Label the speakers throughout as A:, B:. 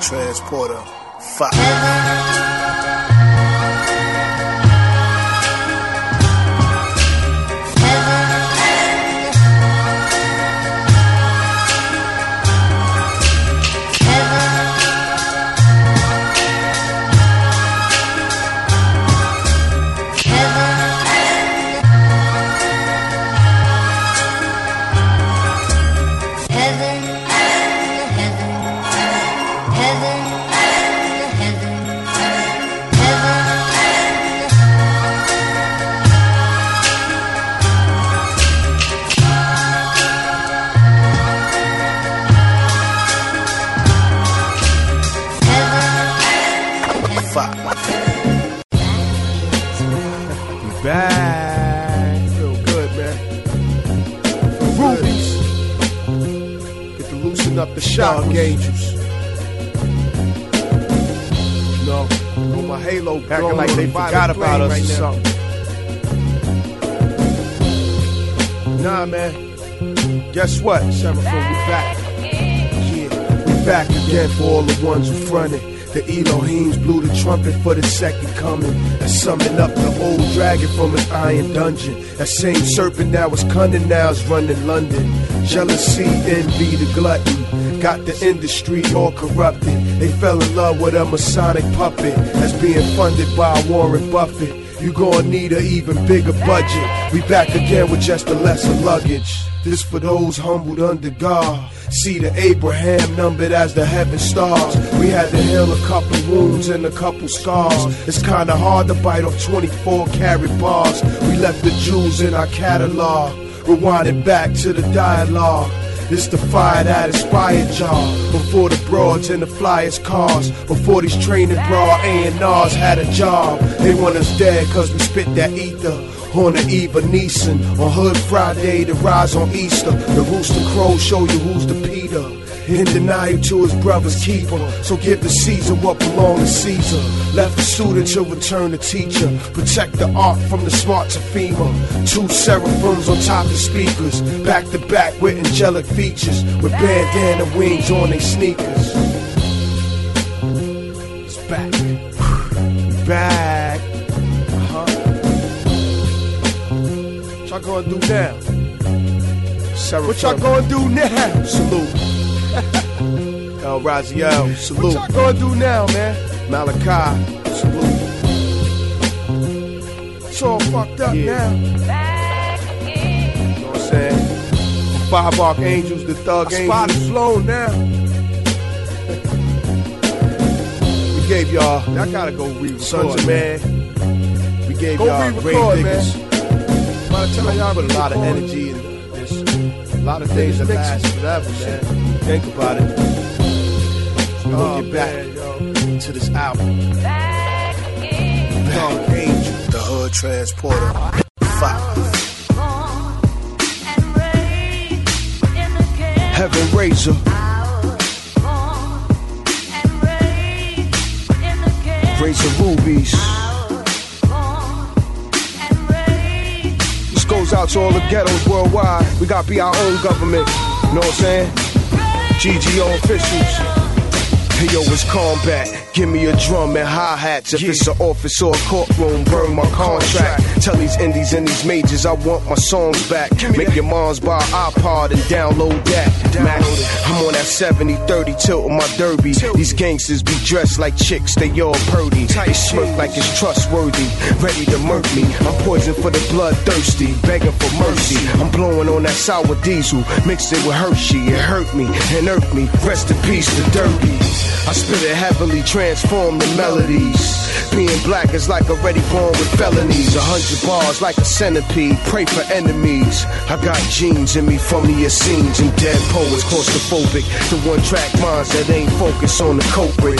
A: Transporter 5.
B: Back. Feel good, man. Rubies. Get to loosen up the shock angels. No, with my halo acting like they forgot about us right or something. Nah, man. Guess what? Seraphim, we back. Yeah, we back again for all the ones who fronted. The Elohims blew the trumpet for the second coming. And summoned up the old dragon from his iron dungeon. That same serpent that was cunning now is running London. Jealousy, envy, the glutton. Got the industry all corrupted. They fell in love with a Masonic puppet that's being funded by Warren Buffett. You gon' need an even bigger budget. We back again with just a lesser luggage. This for those humbled under God. See the Abraham numbered as the heaven stars. We had to heal a couple wounds and a couple scars. It's kinda hard to bite off 24 karat bars. We left the jewels in our catalog. Rewinding back to the dialogue. It's the fire that inspired y'all. Before the broads and the flyers cars. Before these training bra A&Rs had a job. They want us dead cause we spit that ether. On the eve of Neeson, on Hood Friday, the rise on Easter. The rooster crows show you who's the Peter. In denial to his brother's keeper. So give the Caesar what belongs to Caesar. Left the student to return the teacher. Protect the art from the smart to FEMA. 2 seraphims on top of speakers. Back to back with angelic features. With bandana wings on their sneakers. It's back. Back. What y'all gonna do now? What y'all gonna do now? Salute. El Raziel, salute. What y'all gonna do now, man? Malachi, salute. It's all fucked up now. You know what I'm saying? 5 archangels, the thug angels. Spot is flown now. We gave y'all, y'all gotta go re-record, Sons of Man. We gave y'all Grave Diggers. By the time y'all put a lot of energy in this, a lot of things that last forever, man. Think about it. So we'll get back to this album. Dog Angel,
A: the Hood Transporter 5.
B: Heaven Razor. Razor Rubies. This goes out to all the ghettos worldwide. We gotta be our own government. You know what I'm saying? GGO officials. Hey yo, it's combat. Give me a drum and hi-hats. If it's an office or a courtroom, burn my contract. Tell these indies and these majors I want my songs back. Make your moms buy an iPod and download that. Mac, I'm on that 70-30 tilt on my derby. These gangsters be dressed like chicks, they all purdy. They smirk like it's trustworthy, ready to murk me. I'm poison for the bloodthirsty, begging for mercy. I'm blowing on that sour diesel, mixed it with Hershey. It hurt me and irked me. Rest in peace to Derby. I spit it heavily, transform the melodies. Being black is like already born with felonies. 100 bars like a centipede, pray for enemies. I got genes in me from the Essenes and dead poets, claustrophobic. The one-track minds that ain't focused on the culprit.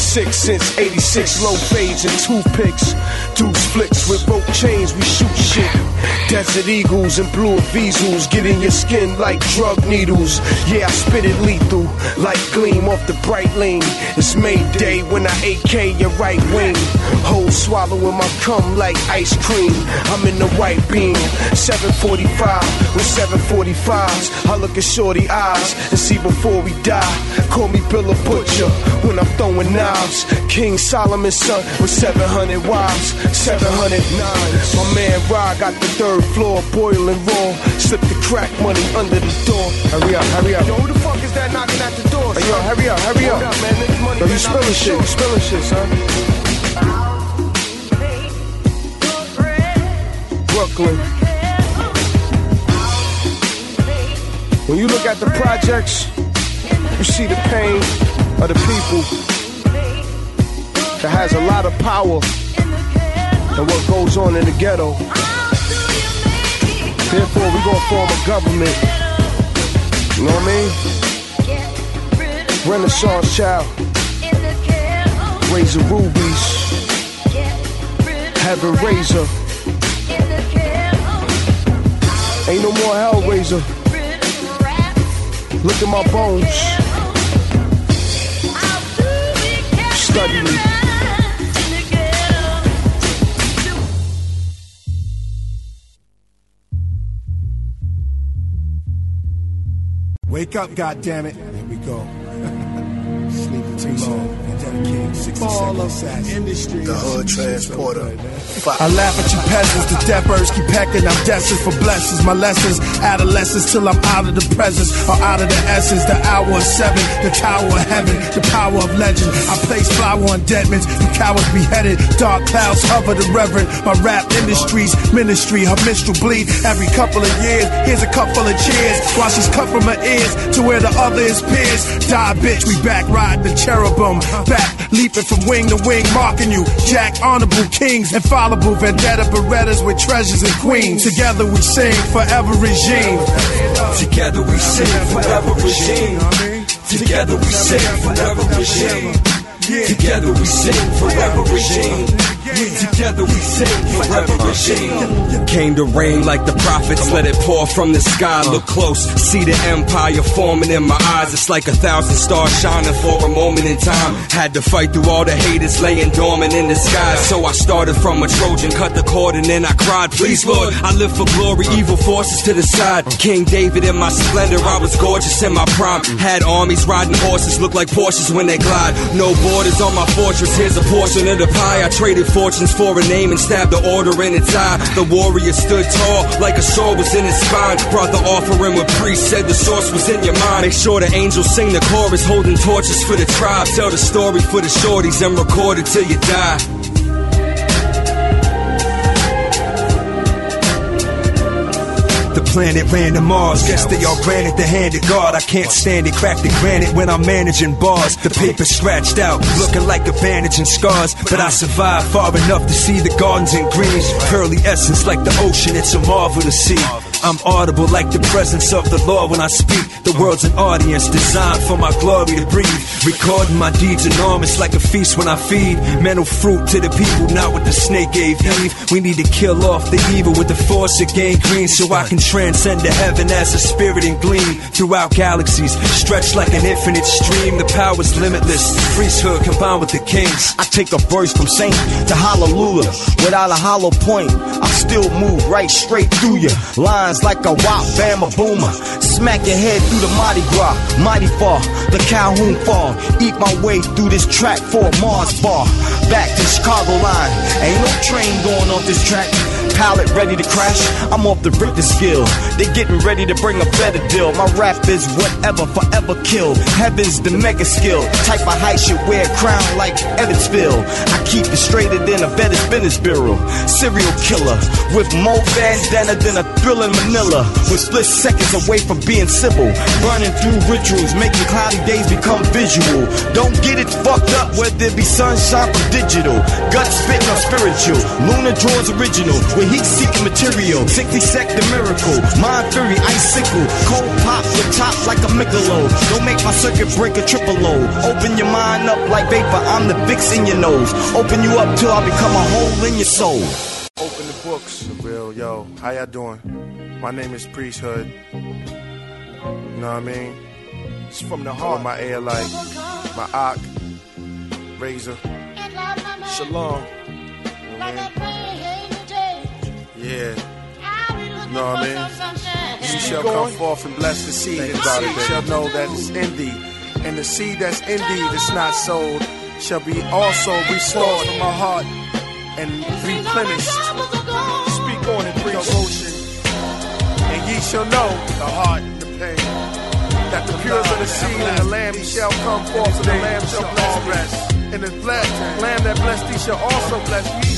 B: sick since 86. Low fades and toothpicks. Deuce flicks with rope chains, we shoot shit. Desert eagles and blue Visals get in your skin like drug needles. Yeah, I spit it lethal, like gleam off the bright lane. It's Mayday when I AK your right wing. Whole swallowing my cum like ice cream. I'm in the white beam, 745 with 745s. I look at shorty eyes and see before we die. Call me Bill a Butcher when I'm throwing knives. King Solomon's son with 700 wives, 700 nines. My man Rod got the third floor, boiling raw. Slip the crack money under the door. Hurry up, hurry up. Yo, who the fuck is that knocking at the door? Hey, yo, hurry up, hurry up. Hold up, man. This money, yo, you spilling shit, you spilling shit, son. Brooklyn. When you look at the projects, you see the pain of the people that has a lot of power and what goes on in the ghetto. Therefore, we gonna form a government. You know what I mean? Renaissance child. Razor rubies. Heaven razor. Ain't no more Hellraiser. Look at my bones. Study me.
C: Wake up, goddammit. Here we go. Sleeping too long. Dedicated 60 seconds industry.
A: The hood transporter.
C: I laugh at you peasants. The dead birds keep pecking. I'm destined for blessings. My lessons, adolescence till I'm out of the presence or out of the essence. The hour of 7, the tower of heaven, the power of legend. I place flower on dead men. The cowards beheaded. Dark clouds hover the reverend. My rap industry's ministry. Her minstrel bleed every couple of years. Here's a cup full of cheers. While she's cut from her ears to where the other is pierced. Die, bitch. We back riding the cherubim. Back leaping from wing to wing, marking you. Jack, honorable kings, infallible vendetta Berettas with treasures and queens. Together we sing forever regime.
D: Together we sing forever regime. Together we sing forever regime. Together we sing forever regime. Together we sing forever regime. Came to rain like the prophets, let it pour from the sky. Look close, see the empire forming in my eyes. It's like 1,000 stars shining for a moment in time. Had to fight through all the haters laying dormant in the sky. So I started from a Trojan, cut the cord and then I cried. Please Lord, I live for glory, evil forces to the side. King David in my splendor, I was gorgeous in my prime. Had armies riding horses, look like Porsches when they glide. No borders on my fortress, here's a portion of the pie. I traded fortunes for a name and stabbed the order in its eye. The warrior stood tall like a sword was in his spine. Brought the offering with priests, said the source was in your mind. Make sure the angels sing the chorus, holding torches for the tribe. Tell the story for the shorties and record it till you die. The planet ran to Mars, guess they all granted the hand of God. I can't stand it, crack the granite when I'm managing bars. The paper scratched out, looking like a bandage and scars. But I survived far enough to see the gardens in green. Pearly essence like the ocean, it's a marvel to see. I'm audible like the presence of the Lord when I speak. The world's an audience designed for my glory to breathe. Recording my deeds enormous like a feast when I feed. Mental fruit to the people, not what the snake gave Eve. We need to kill off the evil with the force of gangrene, so I can transcend to heaven as a spirit and gleam throughout galaxies. Stretched like an infinite stream, the power's limitless. Priesthood combined with the kings.
E: I take a verse from saint to hallelujah. Without a hollow point, I still move right straight through you. Lines like a wop, bam, a boomer. Smack your head through the Mardi Gras, mighty far, the Calhoun fall. Eat my way through this track for a Mars bar. Back to Chicago line, ain't no train going off this track. Pallet ready to crash, I'm off the Richter scale. They getting ready to bring a better deal. My rap is whatever, forever kill. Heaven's the mega skill. Type of height should wear a crown like Evansville. I keep it straighter than a better spinach bureau. Serial killer with more bandana than a Thriller in Manila. With split seconds away from being civil. Burning through rituals, making cloudy days become visual. Don't get it fucked up whether it be sunshine or digital. Gut spitting or spiritual. Lunar draws original. With heat seeking material. 60-sec the miracle. Mind fury, icicle. Cold pop the top like a Michelob. Don't make my circuit break a triple load. Open your mind up like vapor. I'm the Vicks in your nose. Open you up till I become a hole in your soul.
B: Open the books. Real, yo. How y'all doing? My name is Priesthood. You know what I mean? It's from the heart. My Airlight, my Ak, Razor, Shalom. You know what I mean? Yeah. You know what I mean? She shall come forth and bless the seed, and she shall know that it's in thee. And the seed that's in thee that's not sold shall be also restored from my heart and replenished. Speak on it, preach devotion. And ye shall know the heart and the pain, that the pures of the seed and the lamb shall come forth, and the lamb shall bless thee. And the lamb that blessed thee shall also bless me.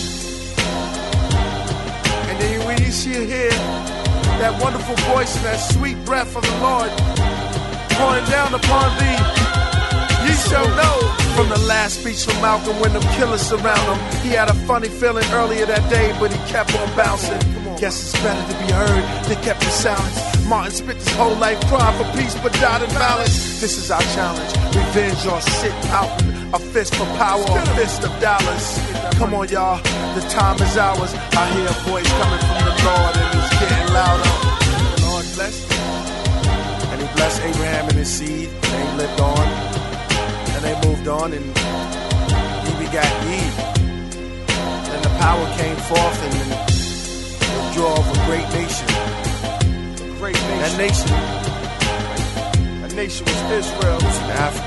B: And then when you shall hear that wonderful voice and that sweet breath of the Lord pouring down upon thee, ye shall know. From the last speech from Malcolm when them killers surround him, he had a funny feeling earlier that day, but he kept on bouncing. Guess it's better to be heard than kept in silence. Martin spit his whole life crying for peace, but died in balance. This is our challenge. Revenge or sit pouting. A fist for power, a fist of dollars. Come on, y'all. The time is ours. I hear a voice coming from the Lord, and it's getting louder. The Lord blessed him. And he blessed Abraham and his seed. They lived on. And they moved on, and he begat Eve. And the power came forth, and the draw of a great nation. A great nation. That nation was Israel. It was in Africa.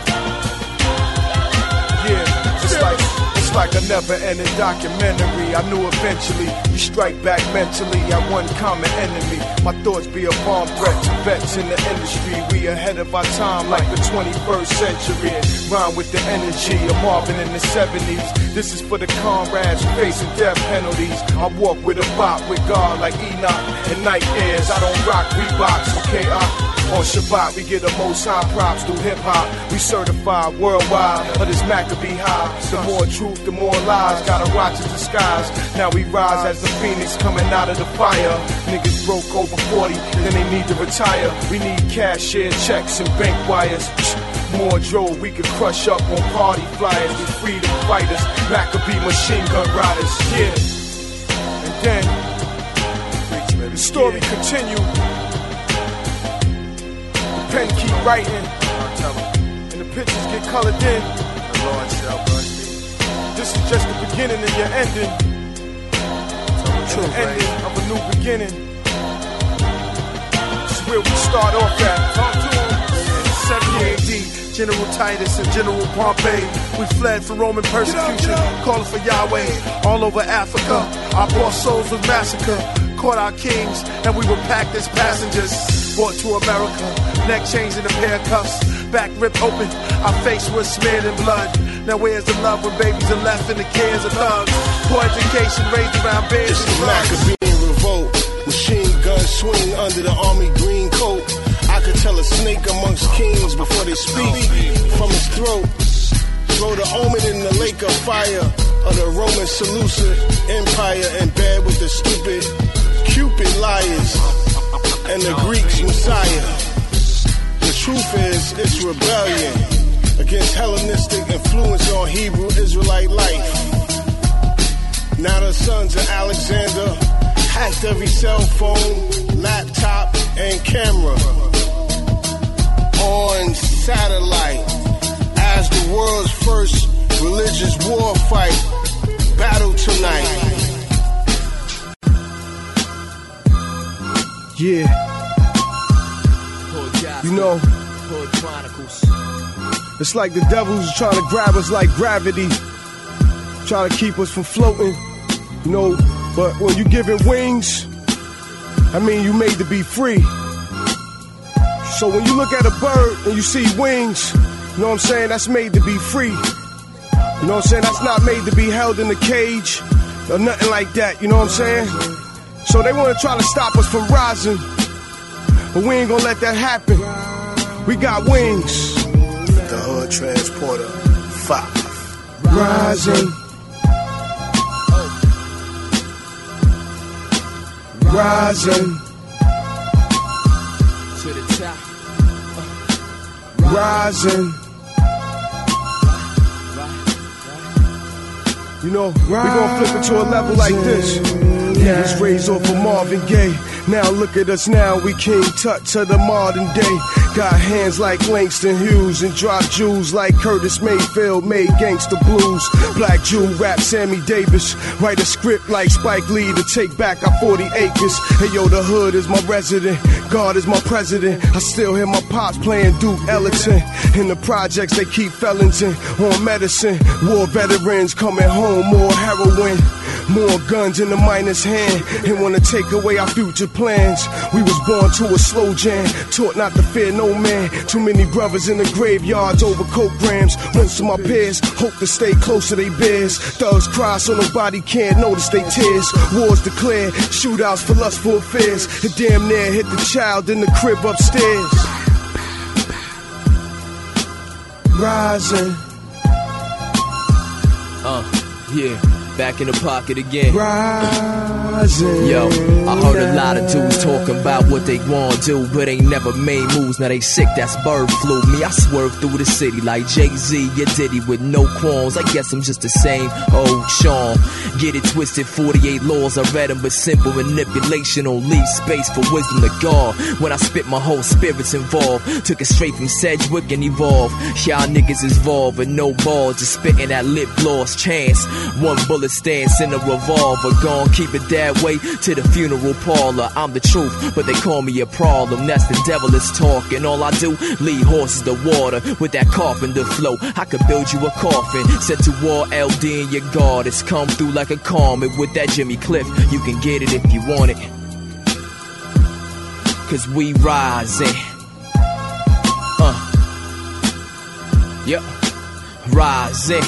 B: Yeah, it's like a never-ending documentary. I knew eventually you strike back mentally at one common enemy. My thoughts be a bomb threat to vets in the industry. We ahead of our time like the 21st century. Rhyme with the energy of Marvin in the 70s. This is for the comrades facing death penalties. I walk with a bop with God like Enoch and night airs. I don't rock Reeboks, okay? On Shabbat, we get the most high props through hip-hop. We certified worldwide of this Maccabee high. The more truth, the more lies. Gotta watch the skies. Now we rise as the phoenix coming out of the fire. Niggas broke over 40, then they need to retire. We need cashier checks and bank wires. More drove, we could crush up on party flyers. We freedom fighters, Maccabee machine gun riders. Yeah. And then the story continue. Pen keep writing, and the pictures get colored in. The Lord shall bless thee. This is just the beginning of your ending. And the ending of a new beginning. This is where we start off at. Talk to him. 70 AD, General Titus and General Pompey. We fled from Roman persecution, calling for Yahweh. All over Africa, our poor souls was massacred. Caught our kings, and we were packed as passengers. Brought to America, neck chains and a pair of cuffs. Back ripped open, our face was smeared in blood. Now where's the love when babies are left in the cares of thugs? Poor education raised around beds
C: It's
B: and
C: the
B: drugs.
C: Maccabean revolt. Machine gun swing under the army green coat. I could tell a snake amongst kings before they speak from his throat. Throw the omen in the lake of fire of the Roman Seleucid Empire in bed with the stupid Cupid liars and the Greeks Messiah. The truth is, it's rebellion against Hellenistic influence on Hebrew Israelite life. Now the sons of Alexander hacked every cell phone, laptop, and camera on satellite as the world's first religious war fight battle tonight.
B: Yeah, you know, it's like the devil's trying to grab us like gravity, trying to keep us from floating, you know, but when you give it wings, I mean you made to be free. So when you look at a bird and you see wings, you know what I'm saying, that's made to be free. You know what I'm saying? That's not made to be held in a cage or nothing like that, you know what I'm saying? So they want to try to stop us from rising, but we ain't gonna let that happen. We got wings.
A: The Hood Transporter 5.
B: Rising. Rising.
D: To the top.
B: Rising. You know, we gon' flip it to a level like this. Yeah, was raised off of Marvin Gaye. Now look at us now, we King Tut to the modern day. Got hands like Langston Hughes and drop jewels like Curtis Mayfield made gangsta blues. Black Jew rap Sammy Davis. Write a script like Spike Lee to take back our 40 acres. Hey yo, the hood is my resident, God is my president. I still hear my pops playing Duke Ellington. In the projects they keep felons in on medicine. War veterans coming home, more heroin. More guns in the miner's hand. They wanna take away our future plans. We was born to a slow jam, taught not to fear no man. Too many brothers in the graveyards over coke grams. Most of my peers hope to stay close to their bears. Thugs cry so nobody can't notice they tears. Wars declared, shootouts for lustful affairs. It damn near hit the child in the crib upstairs. Rising.
D: Yeah. Back in the pocket again.
B: Rising.
D: Yo, I heard a lot of dudes talking about what they wanna do, but ain't never made moves. Now they sick, that's bird flu. Me, I swerve through the city like Jay-Z, ya Diddy with no qualms. I guess I'm just the same old Sean. Get it twisted, 48 laws, I read them, but simple manipulation don't leave space for wisdom to guard. When I spit, my whole spirit's involved. Took it straight from Sedgwick and evolved. Y'all niggas is involved with no balls, just spitting that lip gloss chance. One bullet stance in a revolver, gon' keep it that way to the funeral parlor. I'm the truth, but they call me a problem. That's the devil is talking. All I do, lead horses to water with that carpenter flow. I could build you a coffin, set to war, LD in your guard. It's come through like a comet with that Jimmy Cliff. You can get it if you want it, cause we rising. Yep, rising.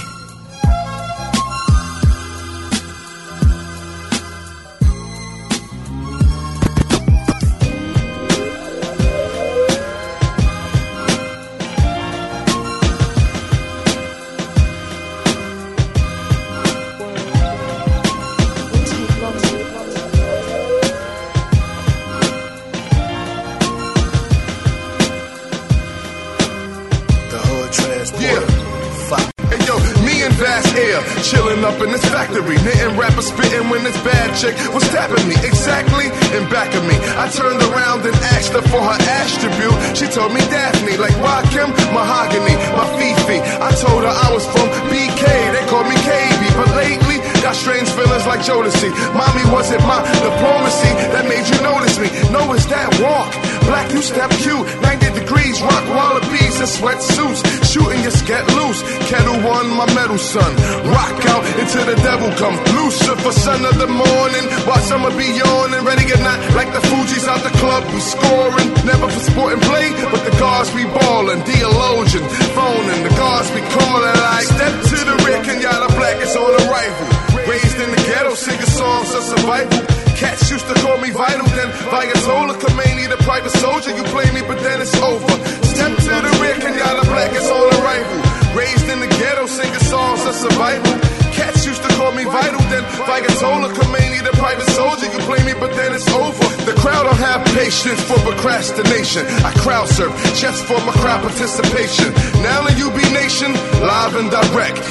C: Chilling up in this factory, knitting rappers spitting when this bad chick was tapping me exactly in back of me. I turned around and asked her for her attribute. She told me Daphne, like Rakim, Mahogany, my Fifi. I told her I was from BK, they called me KB, but lately got strange feelings like Jodeci. Mommy, was it my diplomacy that made you notice me? No, it's that walk, black you step cute, 90 degrees, rock wallabies and sweatsuits, shooting your scat loose. Kettle One, my metal son, rock out into the devil come. Lucifer, son of the morning, while summer be yawning, ready or not, like the Fugees out the club, we scoring. Never for sport and play, but the guards be ballin'. Theologian, phoning, the guards be calling like, step to the rear, Kenyatta Black is on arrival. Raised in the ghetto, singing songs of survival. Cats used to call me Vital, then Viatola, Khomeini, the private soldier. You play me, but then it's over. Step to the rear, Kenyatta Black is on arrival. Raised in the ghetto, singing songs of survival. Cats used to call me Vital, then Viatola, Khomeini, the private soldier. You play me, but then it's over. The crowd don't have patience for procrastination. I crowd surf just for my crowd participation. Now in UB Nation, live and direct.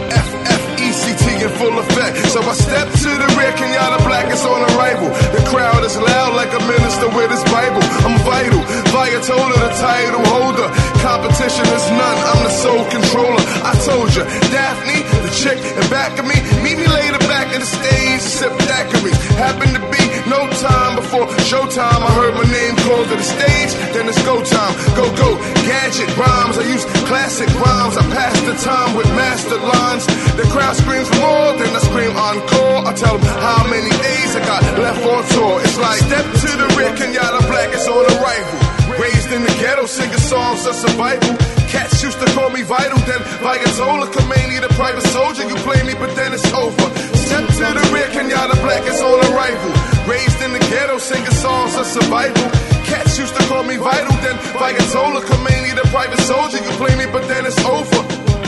C: EFFECT in full effect. So I step to the rear, Kenyatta Black is on arrival. The crowd is loud like a minister with his Bible. I'm vital, Viatola the title holder. Competition is none, I'm the sole controller. I told you, Daphne, the chick in back of me, meet me later back in the stage, sip daiquiris. Happened to be no time before showtime. I heard my name called to the stage, then it's go time. Go, go, gadget rhymes. I use classic rhymes. I pass the time with master lines. The crowd screams more, then I scream encore. I tell them how many days I got left on tour. It's like, step to the rear, Kenyatta Black is on arrival. Raised in the ghetto, singing songs of survival.
B: Cats used to call me Vital, then Viola Khomeini, the private soldier. You play me, but then it's over. Step to the rear, Kenyatta Black is on arrival. Raised in the ghetto, singing songs of survival. Cats used to call me Vital, then Viola Khomeini, the private soldier. You play me, but then it's over.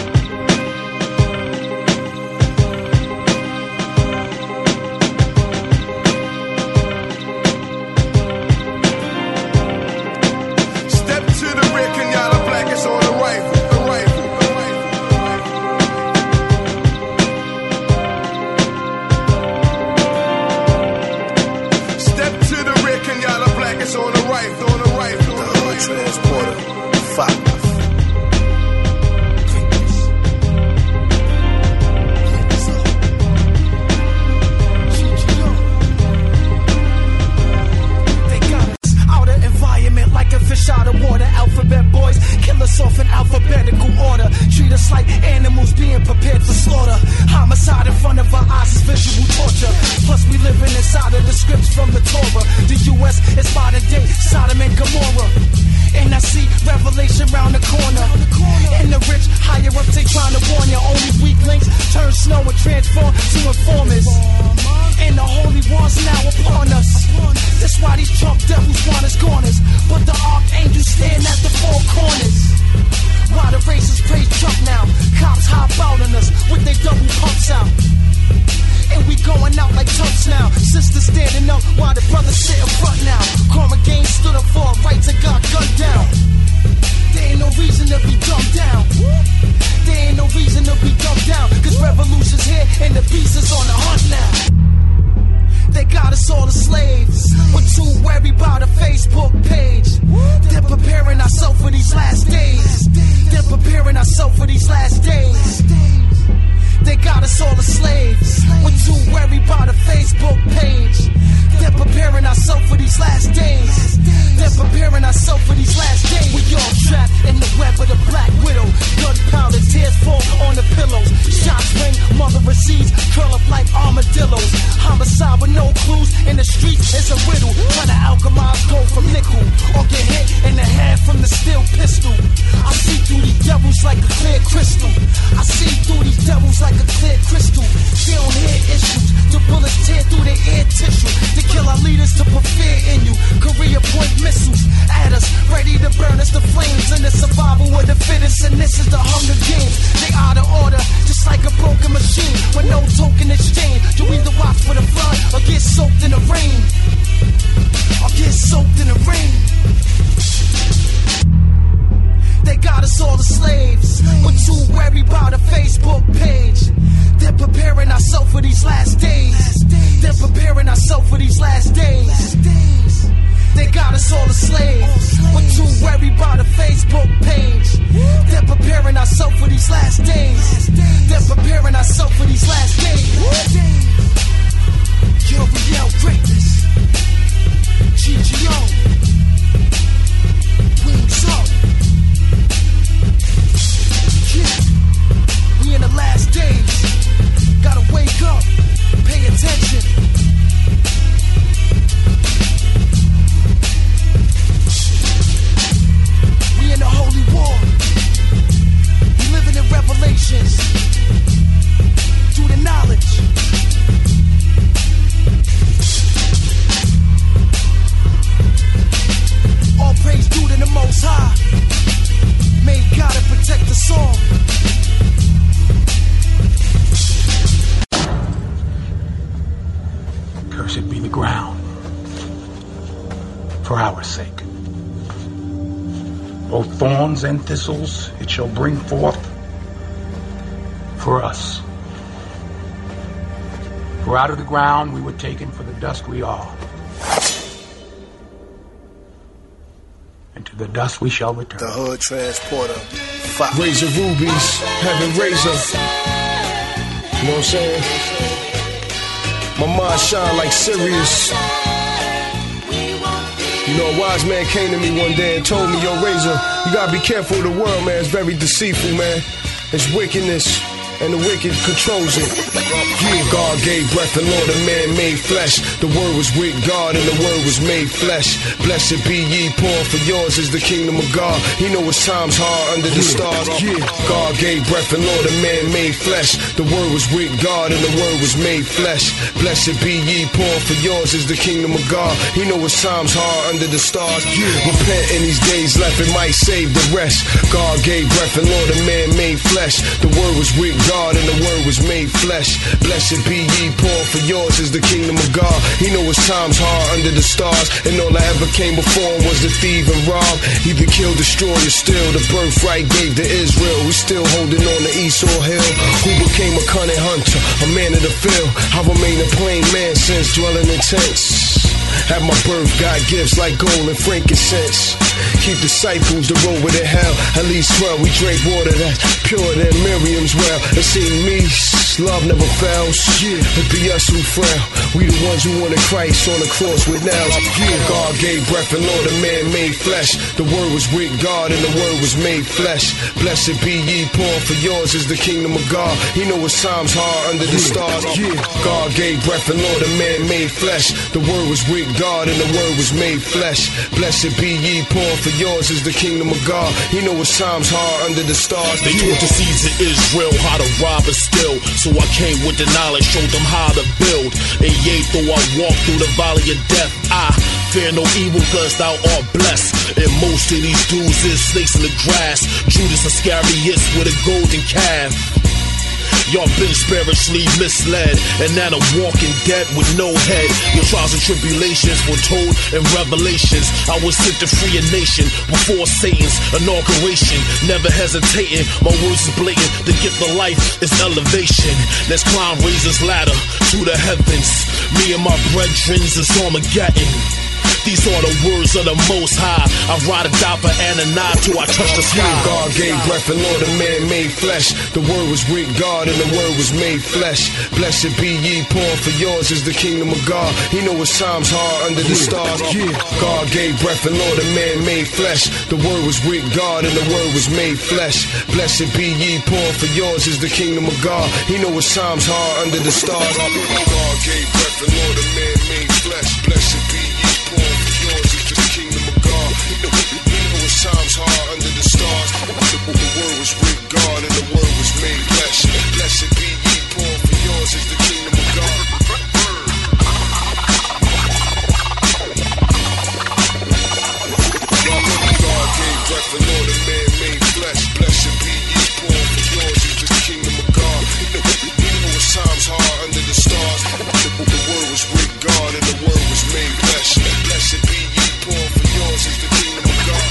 A: Transporter 5.
F: Fish out of water, alphabet boys kill us off in alphabetical order. Treat us like animals being prepared for slaughter. Homicide in front of our eyes is visual torture. Plus we living inside of the scripts from the Torah. The U.S. is modern day Sodom and Gomorrah. And I see revelation round the corner. And the rich higher up they trying to warn you. Only weak links turn snow and transform to informers. And the holy war's now upon us. That's why these Trump devils want us corners. But the archangels stand at the four corners. Why the racists praise Trump now? Cops hop out on us with their double pumps out. And we going out like Trumps now. Sisters standing up while the brothers sit in front now. Karma Gaines stood up for our rights and got gunned down. There ain't no reason to be dumbed down. There ain't no reason to be dumbed down. Cause revolution's here and the beast is on the hunt now. They got us all as slaves. We're too worried about a Facebook page. They're preparing ourselves for these last days. They're preparing ourselves for these last days. They got us all as slaves. We're too worried about a Facebook page. They're preparing ourselves for these last days. They're preparing ourselves for these last days. We all trapped in the web of the Black Widow. Gunpowder, tears fall on the pillows. Shots ring, mother recedes, curl up like armadillos. Homicide with no clues in the streets is a riddle. Trying to alchemize gold from nickel, or get hit in the head from the steel pistol. I see through these devils like a clear crystal. I see through these devils like a clear crystal. They don't hear issues. The bullets tear through their ear tissue. They kill our leaders to put fear in you. Korea point missiles at us, ready to burn us to flames. In the survival of the fittest, and this is the Hunger Games. They out of order, just like a broken machine with no token exchange. You either watch for the flood or get soaked in the rain. Or get soaked in the rain. They got us all as slaves. We're too worried about a Facebook page. They're preparing ourselves for these last days. They're preparing ourselves for these last days. They got us all as slaves. We're too worried about a Facebook page. They're preparing ourselves for these last days. They're preparing ourselves for these last days. Yo, we yell greatness. GGO. Wings up. Yeah. We in the last days. Gotta wake up. Pay attention. We in the holy war. We living in revelations. Through the knowledge. All praise due to the Most High. May God protect us all.
G: Cursed be the ground for our sake. Both thorns and thistles it shall bring forth for us. For out of the ground we were taken, for the dust we are. And to the dust we shall return.
A: The Hood Transporter 5.
B: Razor Rubies, Heaven Razor. You know what I'm saying? My mind shine like Sirius. You know, a wise man came to me one day and told me, yo, Razor, you gotta be careful of the world, man. It's very deceitful, man. It's wickedness, and the wicked controls it. Yeah. God gave breath and Lord of man made flesh. The word was with God and the word was made flesh. Blessed be ye poor, for yours is the kingdom of God. He know his times hard under the stars. God gave breath and Lord of man made flesh. The word was with God and the word was made flesh. Blessed be ye poor, for yours is the kingdom of God. He know his times hard under the stars. Repent in these days left, it might save the rest. God gave breath and Lord of man made flesh. The word was with God and the word was made flesh. Blessed be ye poor, for yours is the kingdom of God. He know his times hard under the stars. And all that ever came before him was the thief and rob. Either kill, destroy, or steal. The birthright gave to Israel. We still holding on to Esau Hill. Who became a cunning hunter, a man of the field. I remain a plain man since dwelling in tents. At my birth, God gifts like gold and frankincense. Keep disciples the road with the hell. At least 12, we drink water that's purer than Miriam's well. It seemed me, love never fails. It be us who frail. We the ones who wanted Christ on the cross with nails. God gave breath and Lord of man made flesh. The word was with God and the word was made flesh. Blessed be ye poor, for yours is the kingdom of God. He know his times hard under the stars. God gave breath and Lord of man made flesh. The word was with God and the word was made flesh. Blessed be ye poor, for yours is the kingdom of God. He know his times hard under the stars.
H: They taught the seeds of Israel how to rob and steal. So I came with the knowledge, showed them how to build. And yea, though I walk through the valley of death, I fear no evil, cause thou art blessed. And most of these dudes is snakes in the grass. Judas Iscariot with a golden calf. Y'all been spiritually misled, and now I'm walking dead with no head. Your trials and tribulations foretold in Revelations. I was sent to free a nation before Satan's inauguration. Never hesitating, my words is blatant. The gift of life is elevation. Let's climb Razor's ladder to the heavens. Me and my brethren is Armageddon. These are the words of the Most High. I ride or die for Ananiah till I touch the sky.
B: God gave breath and Lord of man made flesh. The word was with God and the word was made flesh. Blessed be ye poor, for yours is the kingdom of God. He know his times hard under the stars. God gave breath and Lord of man made flesh. The word was with God and the word was made flesh. Blessed be ye poor, for yours is the kingdom of God. He know his times hard under the stars. God gave breath and Lord of man made flesh. Blessed be ye poor, for yours is the kingdom of God. He know his times hard under the stars. The word was with God and the word was made flesh. Blessed be ye poor, for yours is the kingdom of God. God gave breath and Lord of man made flesh. Blessed be ye poor, for yours is the kingdom of God. He know his times hard under the stars. The word was with God and the word was made flesh. Blessed be ye poor, for yours is the kingdom of God.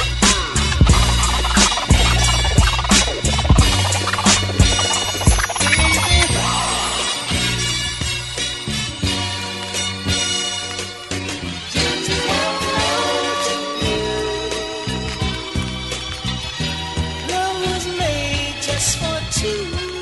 F: Love was made just for two.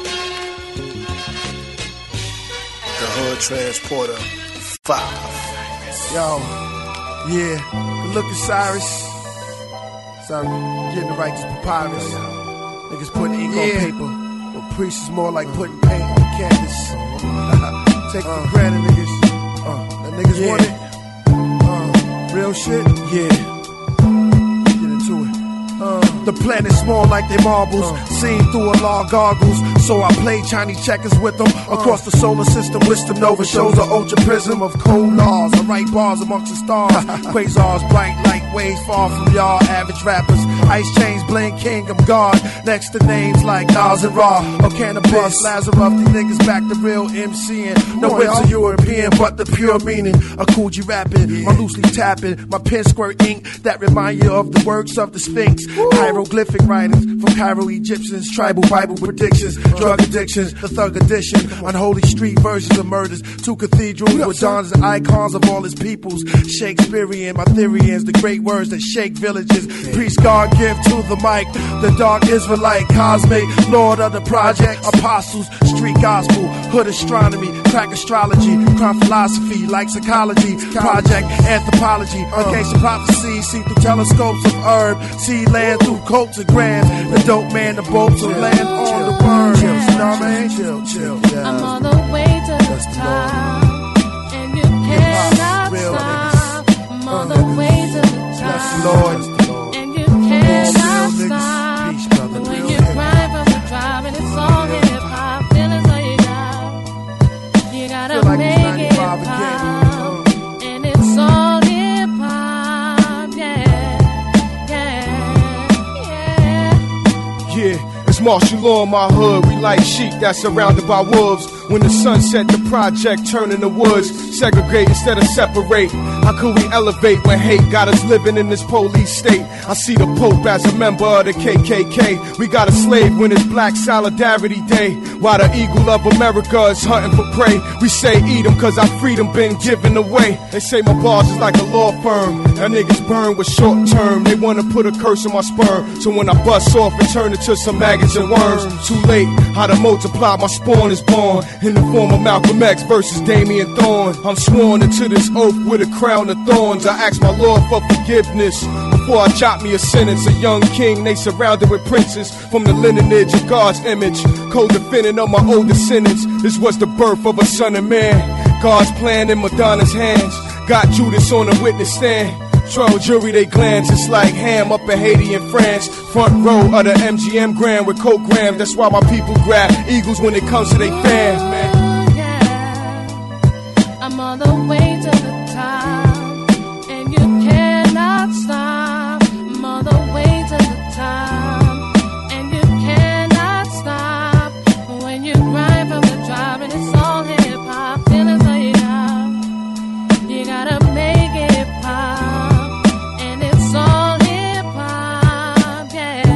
A: The Hood Transporter 5.
C: Yo, yeah, look at Cyrus. Sorry, getting the righteous papyrus. Niggas putting ink on paper, but priests is more like putting paint on canvas. Take it for granted, niggas. That niggas want it. Real shit? Yeah. Get into it. The planet's small like they marbles, seen through a law goggles. So I play Chinese checkers with them. Across the solar system, wisdom nova shows the ultra prism of cold laws. I write bars amongst the stars. Quasars, bright light waves far from y'all average rappers. Ice chains, bling king, I'm God. Next to names like Nas and Raw or Cannabis, Lazarus. These niggas back the real MCing. No it's a European, but the pure meaning. A cool G rapping, my loosely tapping, my pen squirt ink that remind you of the works of the Sphinx. Hieroglyphic writings from Cairo Egyptians, tribal Bible predictions, drug addictions, the thug edition, unholy street versions of murders, two cathedrals with dons and icons of all his peoples. Shakespearean, my theorians, the great words that shake villages. Priest God give to the mic, the dark Israelite, cosmic, Lord of the project, apostles, street gospel, hood astronomy, crack astrology, crime philosophy like psychology, project anthropology, gangster prophecy, see through telescopes of herb, see land through coats of grand, the dope man, the boats of land on the worm. Chill, you know what I mean? Chill,
I: I'm on the way to
B: Lord.
I: And you cannot stop.
B: Peace, brother.
I: When you cry from the drive and it's all hip hop, feelings all you got. You gotta
B: Feel like
I: make
B: it's
I: it
B: 95
I: pop.
B: again.
I: And it's all hip hop,
B: Yeah, it's martial law in my hood. We like sheep that's surrounded by wolves. When the sun set, the project turn in the woods. Segregate instead of separate. How could we elevate when hate got us living in this police state? I see the Pope as a member of the KKK. We got a slave when it's Black Solidarity Day. While the eagle of America is hunting for prey. We say eat 'em cause our freedom been given away. They say my bars is like a law firm. That niggas burn with short term. They wanna put a curse on my sperm. So when I bust off and turn into some maggots and worms. Too late, how to multiply, my spawn is born. In the form of Malcolm X versus Damian Thorne. I'm sworn into this oath with a crown of thorns. I ask my Lord for forgiveness before I chop me a sentence. A young king, they surrounded with princes from the lineage of God's image. Co-defendant of my old descendants. This was the birth of a son of man. God's plan in Madonna's hands. Got Judas on the witness stand. 12 jury, they glance. It's like ham up in Haiti and France. Front row of the MGM Grand with coke grams. That's why my people grab eagles when it comes to their fans, man.
I: I'm on the way to the top, and you cannot stop. I'm on the way to the top, and you cannot stop. When you grind from the drive and it's all hip hop, feelings all you got. You gotta make it pop, and it's all hip hop,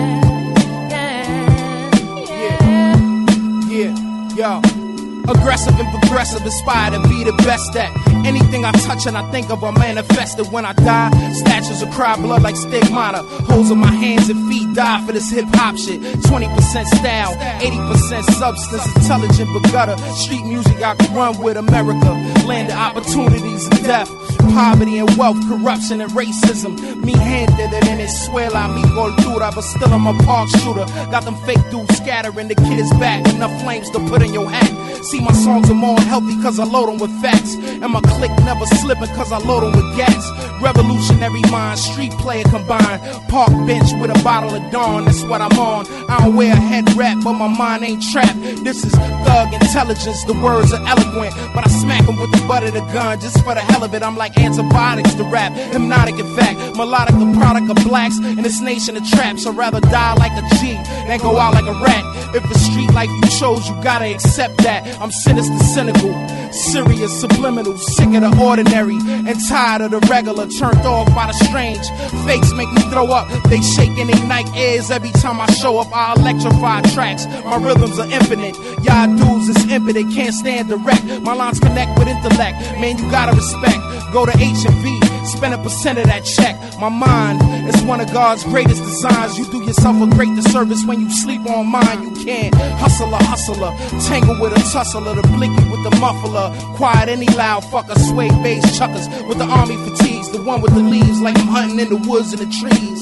F: Yeah, yo. Aggressive and progressive, inspired to be the best at anything I touch and I think of, I manifest it when I die. Statues will cry blood like stigmata. Holes in my hands and feet die for this hip hop shit. 20% style, 80% substance, intelligent but gutter. Street music I can run with America. Land of opportunities and death. Poverty and wealth, corruption and racism. Mi gente de Venezuela, mi cultura, but still I'm a park shooter. Got them fake dudes scattering the kids back. Enough flames to put in your hat. See, my songs are more healthy cause I load them with facts. And my clique never slipping cause I load them with gas. Revolutionary mind, street player combined. Park bench with a bottle of Dawn, that's what I'm on. I don't wear a head wrap, but my mind ain't trapped. This is thug intelligence, the words are eloquent. But I smack them with the butt of the gun just for the hell of it. I'm like antibiotics to rap, hypnotic in fact. Melodic, the product of blacks in this nation of traps. I'd rather die like a G than go out like a rat. If a street life you chose, you gotta accept that. I'm sinister, cynical, serious, subliminal, sick of the ordinary, and tired of the regular, turned off by the strange. Fakes make me throw up, they shaking they Nike ears every time I show up. I electrify tracks, my rhythms are infinite. Y'all dudes is impotent, can't stand direct. My lines connect with intellect, man, you gotta respect. Go to H&V, spend 1% of that check. My mind is one of God's greatest designs. You do yourself a great disservice when you sleep on mine. You can't hustler, tangle with a tussler, the blicky with the muffler, quiet any loud fucker, sway bass chuckers with the army fatigues, the one with the leaves like I'm hunting in the woods and the trees.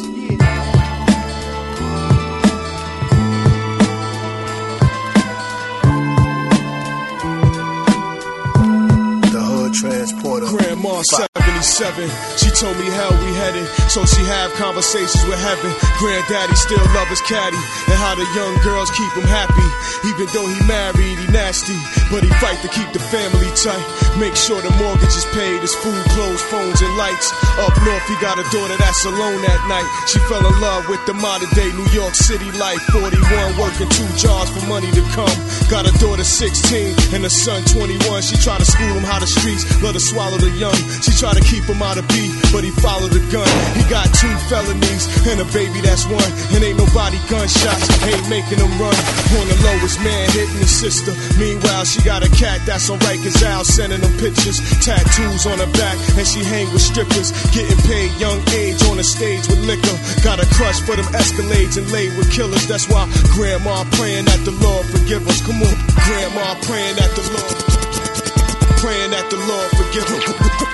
A: Transporter.
C: Grandma 77, she told me hell we headed, so she have conversations with heaven. Granddaddy still love his caddy, and how the young girls keep him happy. Even though he married, he nasty, but he fight to keep the family tight. Make sure the mortgage is paid, his food, clothes, phones, and lights. Up north, he got a daughter that's alone at night. She fell in love with the modern day New York City life. 41, working 2 jobs for money to come. Got a daughter 16 and a son 21. She try to school him how the streets love to swallow the young. She try to keep him out of beef, but he followed the gun. He got 2 felonies and a baby that's 1. And ain't nobody gunshots, ain't making him run. On the low, his man hitting his sister. Meanwhile, she got a cat that's on Rikers Island, sending them pictures. Tattoos on her back, and she hang with strippers. Getting paid young age on the stage with liquor. Got a crush for them Escalades and laid with killers. That's why Grandma praying that the Lord forgive us. Come on, Grandma praying that the Lord, praying that the Lord forgive us.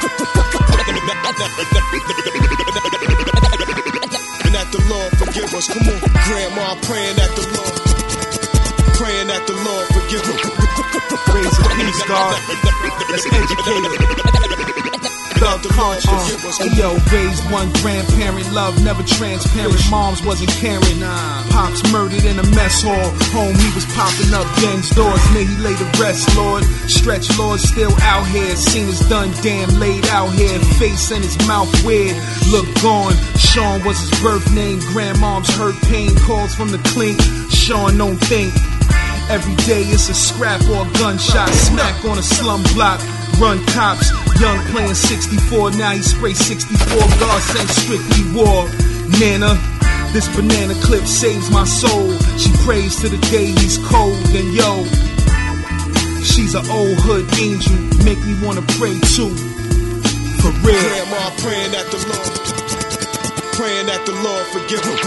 C: And that the Lord forgive us. Come on, Grandma praying that the Lord, praying that the Lord forgive us.
B: Raise a peace, God. Let's educate it.
F: thug conscious. Hey yo, raised one grandparent, love never transparent. Moms wasn't caring. Pops murdered in a mess hall. Home, he was popping up Ben's doors. May he lay to rest, Lord. Stretch, Lord, still out here. Seen his done, damn, laid out here. Face and his mouth weird. Look gone. Sean was his birth name. Grandmom's hurt pain. Calls from the clink. Sean don't think. Every day it's a scrap or a gunshot. Smack on a slum block. Run cops. Young playing 64. Now he spray 64. God sent strictly war. Nana. This banana clip saves my soul. She prays to the day he's cold. And yo, she's an old hood angel. Make me wanna pray too. For real.
C: Grandma praying that the Lord, praying that the Lord forgive her.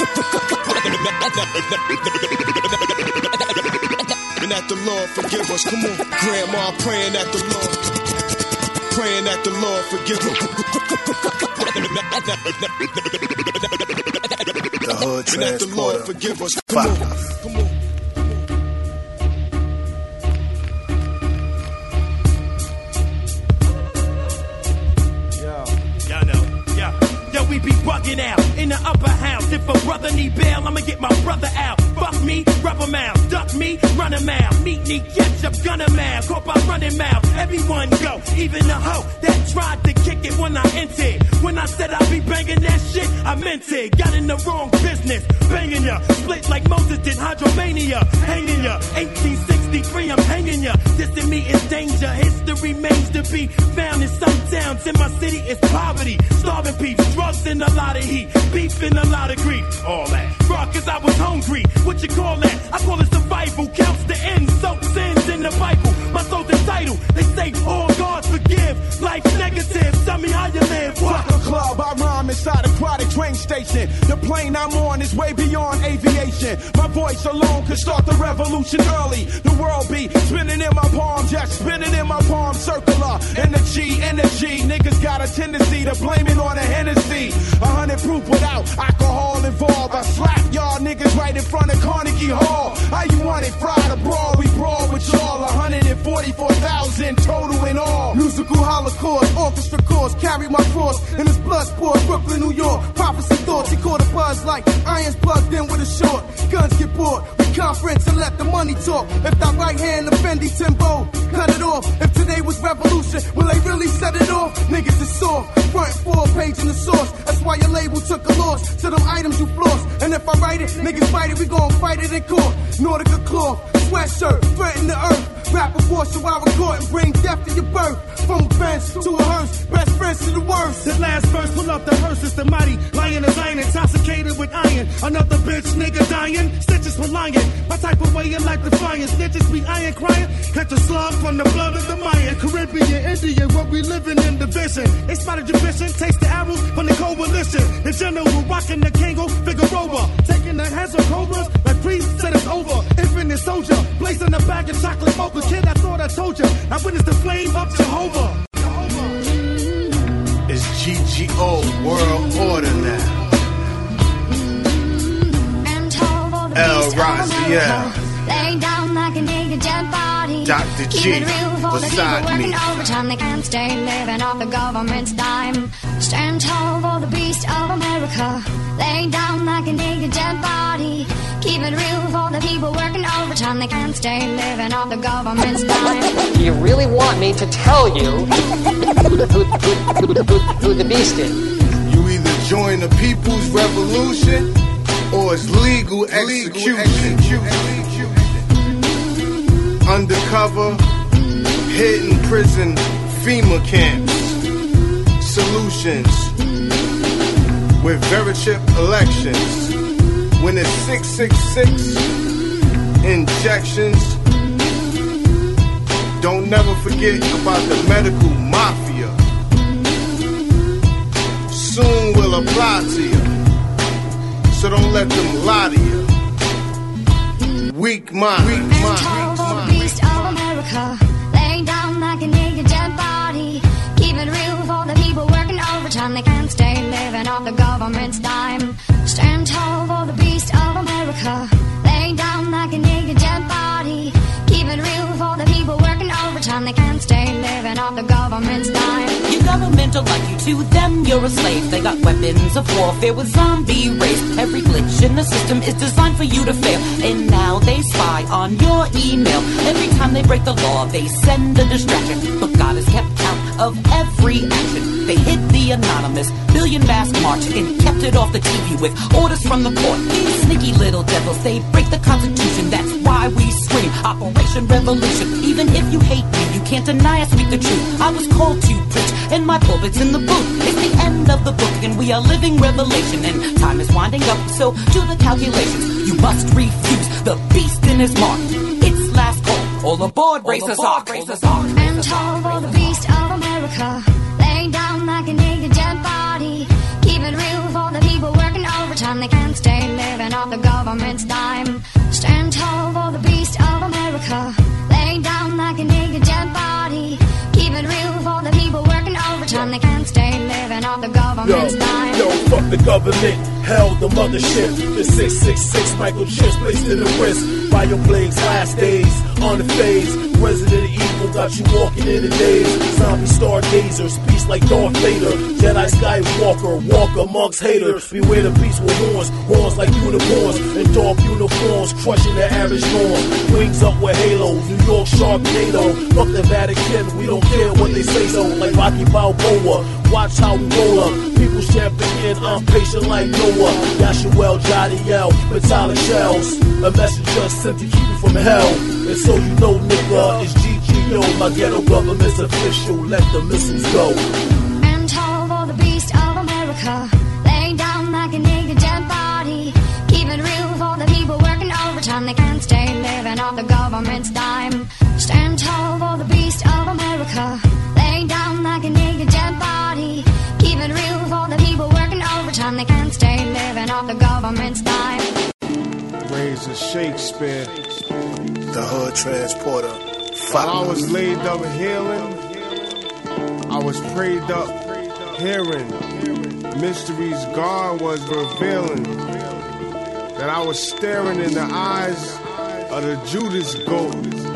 C: And that the Lord forgive us. Come on. Grandma praying that the Lord, praying that the Lord forgive her.
A: The hood
C: and that the Lord forgive us. Come on. Come on.
J: We be bugging out in the upper house. If a brother need bail, I'ma get my brother out. Fuck me, rubber mouth. Duck me, run a mouth. Meat, need ketchup, gun a mouth. Caught by running mouth. Everyone go, even the hoe that tried to kick it when I entered. When I said I'd be banging that shit, I meant it. Got in the wrong business, banging ya. Split like Moses did Hydromania. Hanging ya, 1863, I'm hanging ya. Dissing me is danger. History remains to be found in some towns. In my city, it's poverty. Starving peeps, drugs in a lot of heat, beef in a lot of grief, all that. Rock cause I was hungry, what you call that? I call it survival, counts the end, soak sins in the Bible. My soul's entitled, they say all gods forgive. Life negative, tell me how you live. What?
K: Fuck a club, I rhyme inside a crowded train station. The plane I'm on is way beyond aviation. My voice alone could start the revolution early. The world be spinning in my palm, just spinning in my palm, circular. Energy, niggas got a tendency to blame it on a Hennessy. 100 proof without alcohol involved. I slap y'all niggas right in front of Carnegie Hall. How you want it? Fried abroad, we brawl with y'all. 144,000 total in all.
B: Musical holocaust, orchestra course, carry my cross in his blood sport, Brooklyn, New York. Prophecy thoughts, he caught a buzz like irons plugged in with a short. Guns get bought, we conference and let the money talk. If that right hand offended Timbo, cut it off. If today was revolution, will they really set it off? Niggas is soft, front 4 page in the source. That's why your label took a loss to them items you floss. And if I write it, niggas fight it, we gon' fight it in court. Nautica cloth, sweatshirt, threaten the earth. Rap a force so I record and bring death to your birth. From a Benz to a hearse, best friends to the worst.
C: The last verse, pull up the hearse, it's the mighty lion is iron, intoxicated with iron. Another bitch nigga dying, stitches for lying. My type of way in life defying, snitches be iron crying. Catch a slug from the blood of the Mayan. Caribbean, Indian, what we living in division. They spotted your vision, taste the arrows from the coalition. The general rocking the Kango Figueroa, taking the heads of cobras, like priest said it's over. Infinite soldier, blazing a bag of chocolate mocha. Kid, I thought I told you, I witnessed the flame of Jehovah.
B: It's GGO World Order now. El Raziel,
L: lay down like a naked dead body.
B: Dr. G beside me.
L: Overtime, they can't stay living off the government's dime. Stand tall for the beast of America. Lay down like a naked dead body. Keep it real for the people working overtime. They can't stay living off the government's dime.
M: Do you really want me to tell you who the beast is?
B: You either join the people's revolution or it's legal execution. Undercover, hidden prison, FEMA camps. Solutions with Verichip elections. When it's 666 injections. Don't never forget about the medical mafia. Soon will apply to you. So don't let them lie to you. Weak mind.
L: Beast of America. Lay down like a naked dead body. Keep it real for the people working overtime. They can't stay living off the government's dime. Stand tall for the beast of America. Lay down like a naked dead body. Keep it real for the people working overtime. They can't stay living off the government's dime.
N: government will like you. To them, you're a slave. They got weapons of warfare with zombie race. Every glitch in the system is designed for you to fail. And now they spy on your email. Every time they break the law, they send a distraction. But God has kept count of every action. They hit the anonymous billion mask march and kept it off the TV with orders from the court. These sneaky little devils, they break the Constitution. That's why we scream Operation Revolution. Even if you hate me, you can't deny I speak the truth. I was called to preach, and my pulpit's in the booth. It's the end of the book, and we are living revelation. And time is winding up, so do the calculations. You must refuse the beast in his mark. It's last call. All aboard, racers are.
L: And tall for the beast of America, laying down like a naked dead body. Keep it real for the people working overtime. They can't stay living off the government's dime. Stand tall for the beast of America, laying down like a naked dead body. Keep it real for the people working overtime. They can't stay living off the government's dime.
O: Yo, fuck the government, hell the mothership. The 666 microchips placed in the wrist. Bioplague's last days, on the phase. Resident Evil got you walking in the days. Zombie stargazers, beast like Darth Vader. Jedi Skywalker, walk amongst haters. Beware the beast with horns, horns like unicorns. In dark uniforms, crushing the average norm. Wings up with halos, New York Sharknado. Fuck the Vatican, we don't care what they say so. Like Rocky Balboa, watch how we roll up. People's champion, I'm patient like Noah. Yashuel, Jadiel, metallic shells. A messenger sent to keep you from hell. And so you know, nigga, it's GGO. My ghetto government's official, let the missiles go.
L: And tall for the beast of America, laying down like a naked dead body. Keep it real for the people working overtime. They can't stay living off the government's dime. Stand tall for the beast of America, laying down like a naked dead body. Keep it real for the people working overtime. They can't stay living off the government's dime.
B: Razor Shakespeare,
A: the Hood Transporter.
B: While I was laid up healing, I was prayed up hearing. Mysteries God was revealing. That I was staring in the eyes of the Judas goat.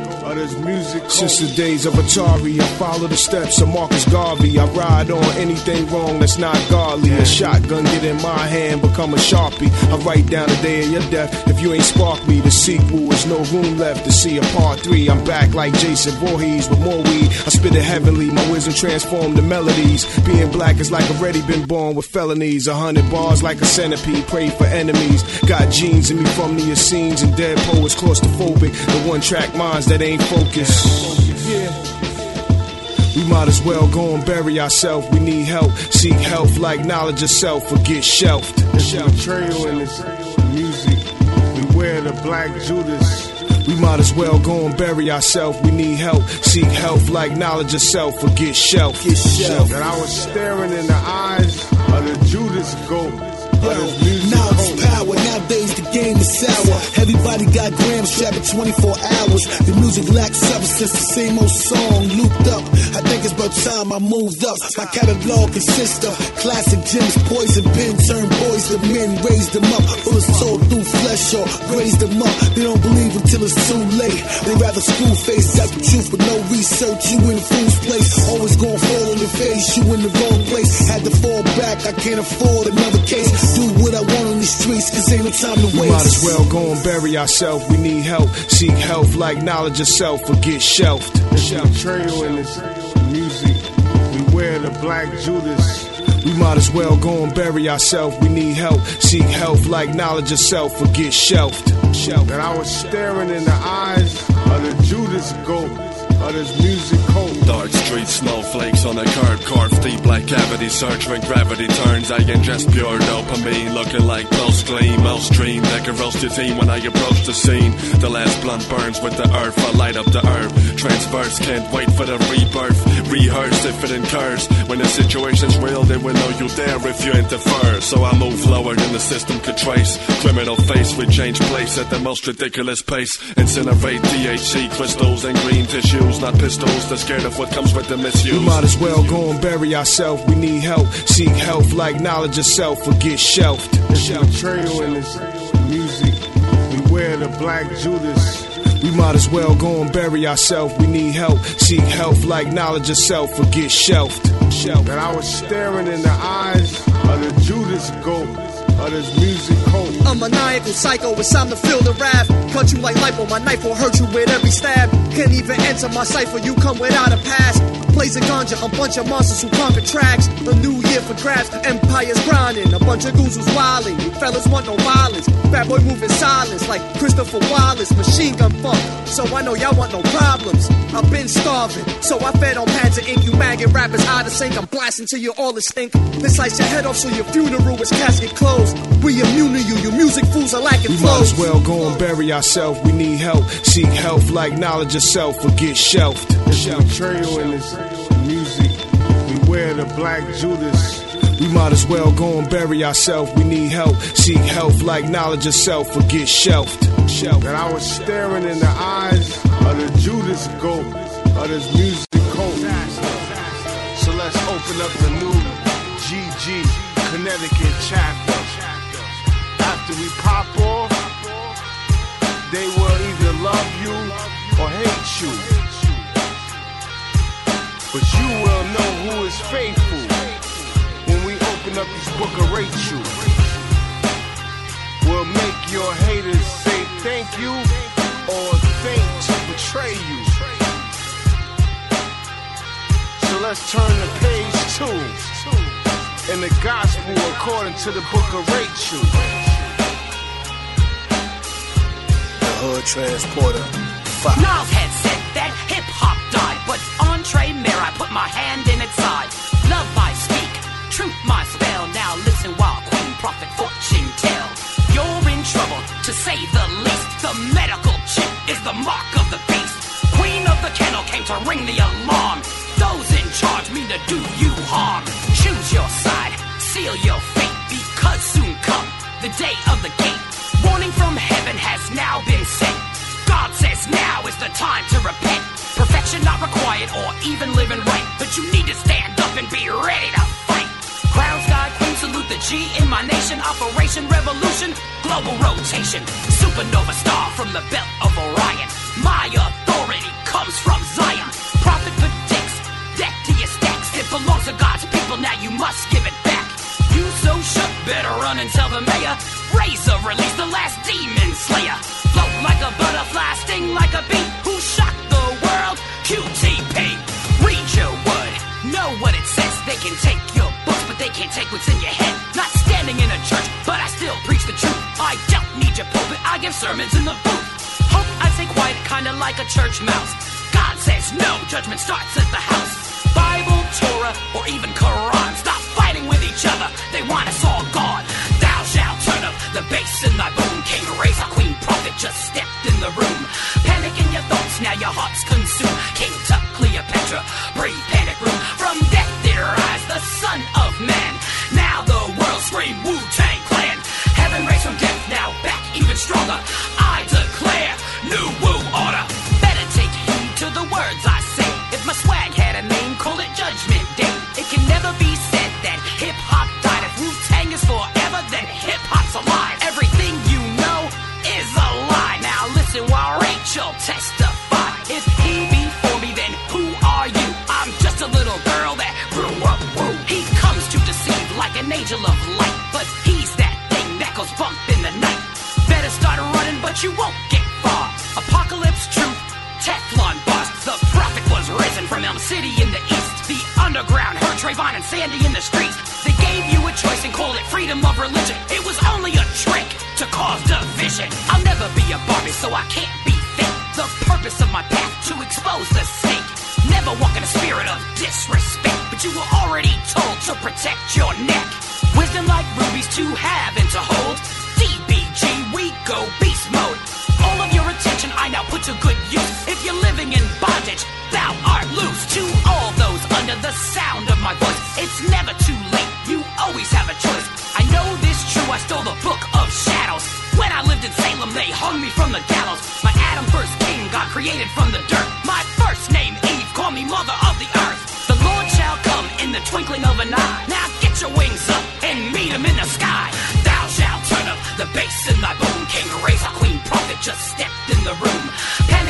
B: Since the days of Atari, I follow the steps of Marcus Garvey. I ride on anything wrong that's not godly. A shotgun get in my hand, become a Sharpie. I write down the day of your death. If you ain't spark me, the sequel is no room left to see a part 3. I'm back like Jason Voorhees with more weed. I spit it heavenly, my wisdom transformed the melodies. Being black is like already been born with felonies. 100 bars like a centipede, pray for enemies. Got genes in me from the Essenes and dead poets claustrophobic. The one-track minds that ain't focused. We might as well go and bury ourselves. We need help. Seek help like knowledge of self or get shelved. There's a betrayal in this music. Beware the Black Judas. We might as well go and bury ourselves. We need help. Seek help like knowledge of self or get shelved. And I was staring in the eyes of the Judas goat.
P: Knowledge is power, nowadays the game is sour. Everybody got grams trapping 24 hours. The music lacks substance, the same old song looped up. I think it's about time I moved up. My catalog consists of classic gems, poison pen, turn boys to men, raise them up. Bullets sold through flesh or graze them up. They don't believe until it's too late. They rather school face out the truth with no research. You in the fool's place, always gonna fall on your face. You in the wrong place, had to fall back. I can't afford another case. Do what I want on the streets, cause ain't no time to waste.
B: We might as well go and bury ourselves. We need help. Seek help like knowledge of self or get shelved. There's a betrayal in this music. Beware the Black Judas. We might as well go and bury ourselves. We need help. Seek help like knowledge of self or get shelved. And I was staring in the eyes of the Judas goat. This music cold.
Q: Dark street snowflakes on a curb, carved deep like cavity. Search when gravity turns. I ingest pure dopamine, looking like post gleam. Most stream that can roast your team when I approach the scene. The last blunt burns with the earth. I light up the herb. Transverse, can't wait for the rebirth. Rehearse if it incurs. When the situation's real, they will know you there if you interfere. So I move lower than the system could trace. Criminal face, we change place at the most ridiculous pace. Incinerate THC crystals and green tissues. Not pistols, they're scared of what comes with the misuse.
B: We might as well go and bury ourselves. We need help. Seek help like knowledge of self or get shelved. There's a betrayal in this music. Beware the Black Judas. We might as well go and bury ourselves. We need help. Seek health like knowledge of self or get shelved.
R: And I was staring in the eyes of the Judas goat of this music coat.
S: I'm a maniacal psycho, it's time to feel the wrath. Cut you like lipo, my knife will hurt you with every stab. Can't even enter my cipher, you come without a pass. Blazing ganja, a bunch of monsters who conquer tracks. A new year for grabs, empire's grinding. A bunch of goons who's wilding, you fellas want no violence. Bad boy moving silence like Christopher Wallace. Machine gun funk, so I know y'all want no problems. I've been starving, so I fed on pads of ink. You maggot rappers out of sync, I'm blasting till you all is stink. Then slice your head off so your funeral is casket closed. We immune to you, your music fools are lacking
B: we
S: flows.
B: Might as well go and bury ourselves. We need help. Seek health like knowledge of self or get shelved.
R: There's betrayal in this music. Beware the Black Judas.
B: We might as well go and bury ourselves. We need help. Seek health like knowledge of self or get shelved.
R: And I was staring in the eyes of the Judas goat of this music coat. So let's open up the new GG Connecticut chapter. After we pop off, they will either love you or hate you. But you will know who is faithful when we open up this book of Rachel. We'll make your haters say thank you or think to betray you. So let's turn to page 2 in the gospel according to the book of Rachel.
A: Hood Transporter.
N: Nas had said that hip-hop died, but Entree Mayor, I put my hand in its side. Love I speak, truth my spell. Now listen while Queen Prophet fortune tell. You're in trouble, to say the least. The medical chip is the mark of the beast. Queen of the kennel came to ring the alarm. Those in charge mean to do you harm. Choose your side, seal your fate, because soon come the day of the gate. Warning from heaven has now been sent. God says now is the time to repent. Perfection not required or even living right, but you need to stand up and be ready to fight. Crown Sky Queen, salute the G in my nation. Operation Revolution, global rotation. Supernova star from the belt of Orion. My authority comes from Zion. Prophet predicts, death to your stacks. It belongs to God's people, now you must give it back. You so shook, better run and tell the mayor. Razor release the last demon slayer. Float like a butterfly, sting like a bee. Who shocked the world? QTP. Read your word, know what it says. They can take your books, but they can't take what's in your head. Not standing in a church, but I still preach the truth. I don't need your pulpit, I give sermons in the booth. Hope I stay quiet, kinda like a church mouse. God says no, judgment starts at the house. Bible, Torah, or even Quran. Stop fighting with each other, they want us all gone. Thou shalt turn up the bass in thy boom. King Razor, Queen Prophet just stepped in the room. Panic in your thoughts, now your heart's consumed. King Tut, Cleopatra, breathe panic room. From death did rise the Son of Man. Now the world scream Wu-Tang Clan. Heaven raised from death, now back even stronger. I declare new Wu order. Better take heed to the words I say. If my swag had a name, call it Judgment Day. It can never be said that hip-hop died. If Wu-Tang is forever, then hip-hop's alive. Everything you know is a lie. Now listen while Rachel testify. If he be for me, then who are you? I'm just a little girl that grew up. Woo. He comes to deceive like an angel of light, but he's that thing that goes bump in the night. Better start running, but you won't get far. Apocalypse truth, Teflon bust. The prophet was risen from Elm City in the east. The underground heard Trayvon and Sandy in the streets. They gave you a choice and called it freedom of religion. It was only a trick to cause division. I'll never be a Barbie, so I can't be fake. The purpose of my path to expose the snake. Never walk in a spirit of disrespect, but you were already told to protect your neck. Wisdom like rubies to have and to hold. DBG, we go beast mode. All of your attention I now put to good use. If you're living in bondage, thou art loose. To all those under the sound of my voice, it's never too late, you always have a choice. I know this true, I stole the book of shadows. When I lived in Salem, they hung me from the gallows. My Adam first king got created from the dirt. My first name Eve, call me mother of the earth. The Lord shall come in the twinkling of an eye. Now get your wings up and meet him in the sky. Thou shalt turn up the bass in thy boom. King Razor, Queen Prophet just stepped in the room.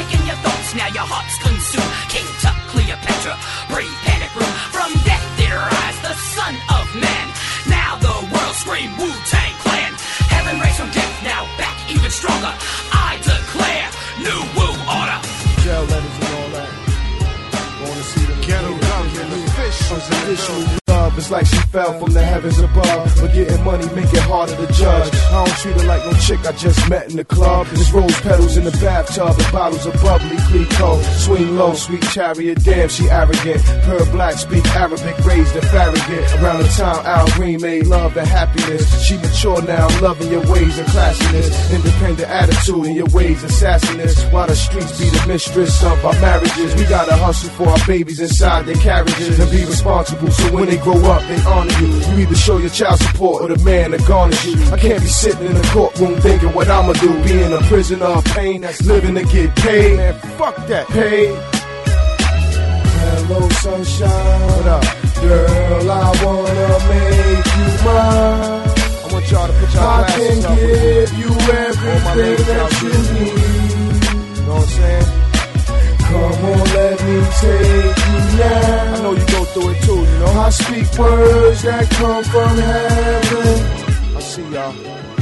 B: unconditional love. It's like she fell from the heavens above. But getting money make it harder to judge. I don't treat her like no chick I just met in the club. There's rose petals in the bathtub and bottles of bubbly Clico. Swing low, sweet chariot, damn she arrogant. Pearl black, speak Arabic, raised and Farragut. Around the time Al Green made love and happiness. She mature now, loving your ways and classiness. Independent attitude and your ways assassinist. While the streets be the mistress of our marriages. We gotta hustle for our babies inside their carriages and be responsible so when they grow up they honor you. You either show your child support or the man that garnish you. I can't be sitting in the courtroom thinking what I'ma do. Being a prisoner of pain that's living to get paid. Man, fuck that. Paid. Hello sunshine. What up? Girl, I wanna make you mine. I want y'all to put y'all glasses up. I can give you everything that you need. You know what I'm saying? Come on, let me take you now. I know you go through it too, you know. I speak words that come from heaven. I see y'all.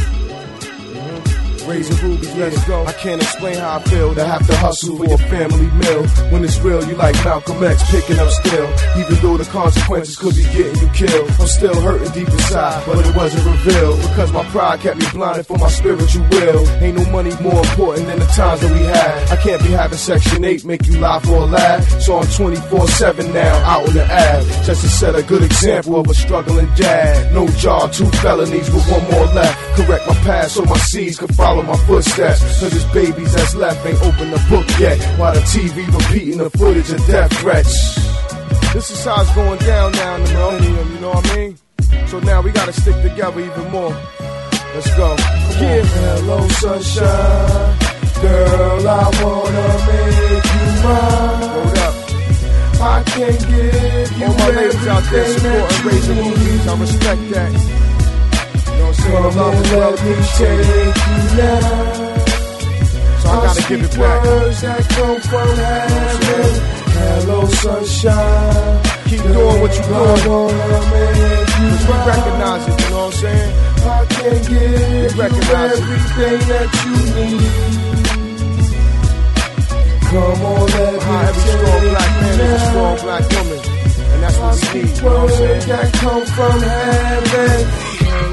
B: Raising rubies, let's go. I can't explain how I feel to have to hustle for your family meal. When it's real, you like Malcolm X picking up still. Even though the consequences could be getting you killed, I'm still hurting deep inside, but it wasn't revealed. Because my pride kept me blinded for my spiritual will. Ain't no money more important than the times that we had. I can't be having Section 8 make you lie for a laugh. So I'm 24/7 now, out on the Ave. Just to set a good example of a struggling dad. No job, 2 felonies with 1 more left. Correct my past so my seeds can follow my footsteps. Cause there's babies that's left ain't opened the book yet. While the TV repeating the footage of death threats. This is how it's going down now in the millennium, you know what I mean? So now we gotta stick together even more. Let's go. Come on. Hello sunshine. Girl, I wanna make you mine. Hold up. I can give you all my ladies out there supporting Raising Rubies. I respect that. Come on, let me take you now. So I gotta give it back. Words that come from heaven. Hello, sunshine. Keep doing what you're doing. Cause we recognize it, you know what I'm saying? I can give you everything that you need. Come on, let me every strong black man is a strong black woman. And that's what we need, you know what I'm saying? That come from heaven.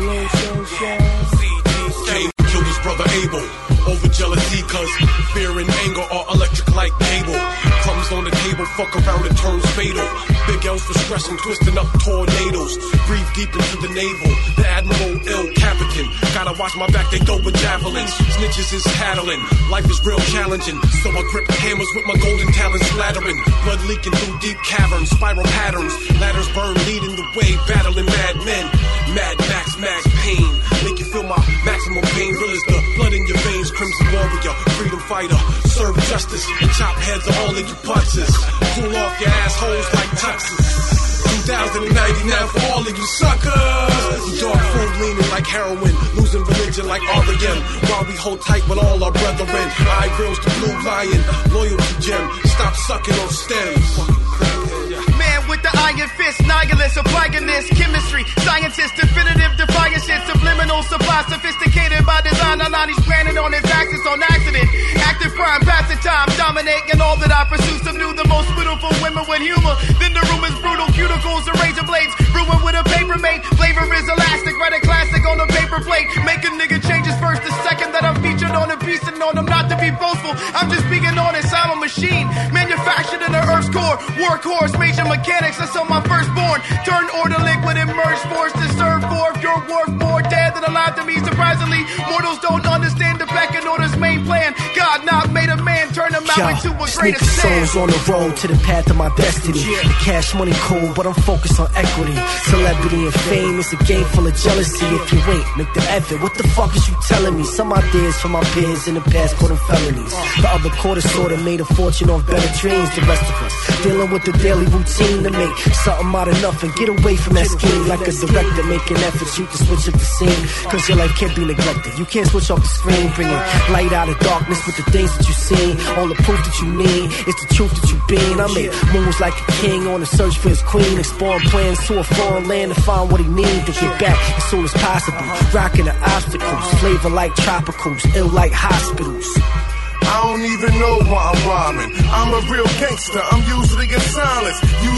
H: Killed his brother Abel over jealousy, cause fear and anger are electric like cable. Crumbs on the table, fuck around and turns fatal. Big L's for stress, I'm twisting up tornadoes. Breathe deep into the navel, the admiral ill captain. Gotta watch my back, they go with javelins. Snitches is tattling, life is real challenging. So I grip hammers with my golden talons splattering. Blood leaking through deep caverns, spiral patterns. Ladders burn, leading the way, battling mad men. Mad Max, Max Pain. Make you feel my maximum pain. Real as the blood in your veins. Crimson warrior, freedom fighter. Serve justice and chop heads of all of you putzes. Cool off your assholes like tuxes. 2099 for all of you suckers. Dog food leaning like heroin. Losing religion like R.E.M. While we hold tight with all our brethren. Eye grills to blue lion. Loyalty gem. Stop sucking on stems.
S: Man with the iron fist, nihilist, obligonist, chemistry, scientist, definitive defiance, subliminal, supply, sophisticated by design. He's planning on his axis on accident. Active crime, pass the time, dominate, and all that I pursue. Subdue the most beautiful women with humor. Then the room is brutal, cuticles, and razor blades. Ruined with a paper mate. Flavor is elastic, write a classic on a paper plate. Make a nigga change his first to second that I'm featured on a piece and on them not to be boastful. I'm just being honest, I'm a machine. Manufactured in the Earth's core. Workhorse, major mechanics, that's on my firstborn. Turn order liquid, emerge force to serve for. If you're worth more dead than alive to me, surprisingly, mortals don't understand the pecking order's main plan. God not made a man, turn him out into a greater
F: souls on the road to the path of my destiny. The cash money cool, but I'm focused on equity. Celebrity and fame, it's a game full of jealousy. If you ain't, make the effort. What the fuck is you telling me? Some ideas from my peers in the past caught them felonies. The other quarter sorta made a fortune off better dreams. The rest of us dealing with the daily routine to make something out of nothing. Get away from that scheme. Like a director making efforts, you can switch up the scene. Cause your life can't be neglected. You can't switch off the screen. Bringing light out of darkness with the things that you seen. All the proof that you need, it's the truth that you been. I make moves like a king on a search for his queen. Exploring plans to a foreign land to find what he needs to get back as soon as possible. Rocking the obstacles, flavor like tropicals, ill like hospitals.
C: I don't even know why I'm rhyming. I'm a real gangster, I'm usually in silence. Use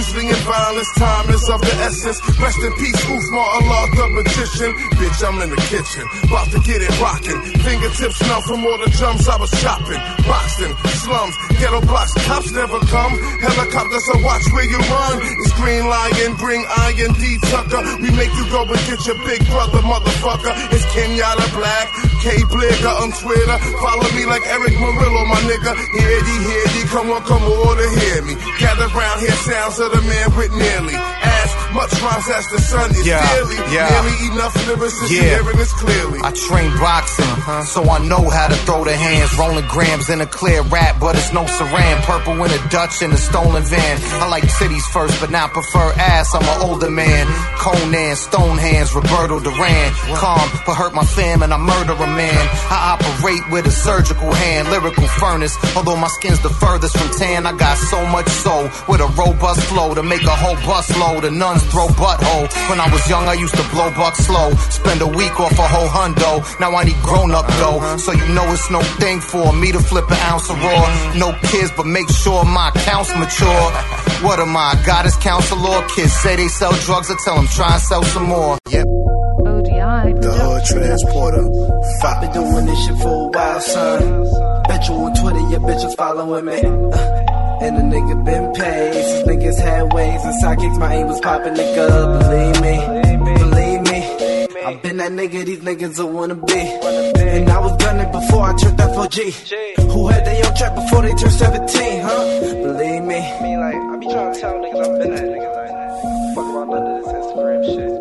R: grisly and violence. Time is of the essence. Rest in peace, Uthman Allah the magician. Bitch, I'm in the kitchen, about to get it rockin'. Fingertips numb from all the drums I was chopping. Boxing, slums, ghetto blocks, cops never come. Helicopters will watch where you run. It's Green Lion, bring Iron D Tucker. We make you go and get your big brother, motherfucker. It's Kenyatta Black, K Bligger on Twitter. Follow me like Eric Murillo, my nigga. Hear ye, come on to hear me. Gather round, hear sounds of the man with nearly as much rhymes as the sun is daily. Nearly enough lyrics to hearing this clearly.
T: I train boxing, so I know how to throw the hands. Rolling grams in a clear rap, but it's no saran. Purple in a Dutch in a stolen van. I like titties first, but now prefer ass. I'm an older man. Conan, Stone Hands, Roberto Duran. Calm, but hurt my fam and I murder a man. I operate with a surgical hand, lyrical furnace. Although my skin's the furthest from tan, I got so much soul with a robust flow to make a whole bus load. The nuns throw butthole. When I was young, I used to blow bucks slow. Spend a week off a whole hundo. Now I need grown up dough, so you know it's no thing for me to flip an ounce of raw. No kids, but make sure my accounts mature. What am I, goddess counselor? Kids say they sell drugs, I tell them try and sell some more. Yep.
A: The Hood Transporter.
F: I've been doing this shit for a while, son. Bet you on Twitter, your bitch was following me. And the nigga been paid. These niggas had waves and sidekicks, my aim was popping, nigga. Believe me. I've been that nigga these niggas don't wanna be. And I was gunning before I turned that 4G. Who had they on track before they turned 17, huh? Believe me. I be trying to tell niggas I've been that nigga. Like, fuck around under this Instagram shit.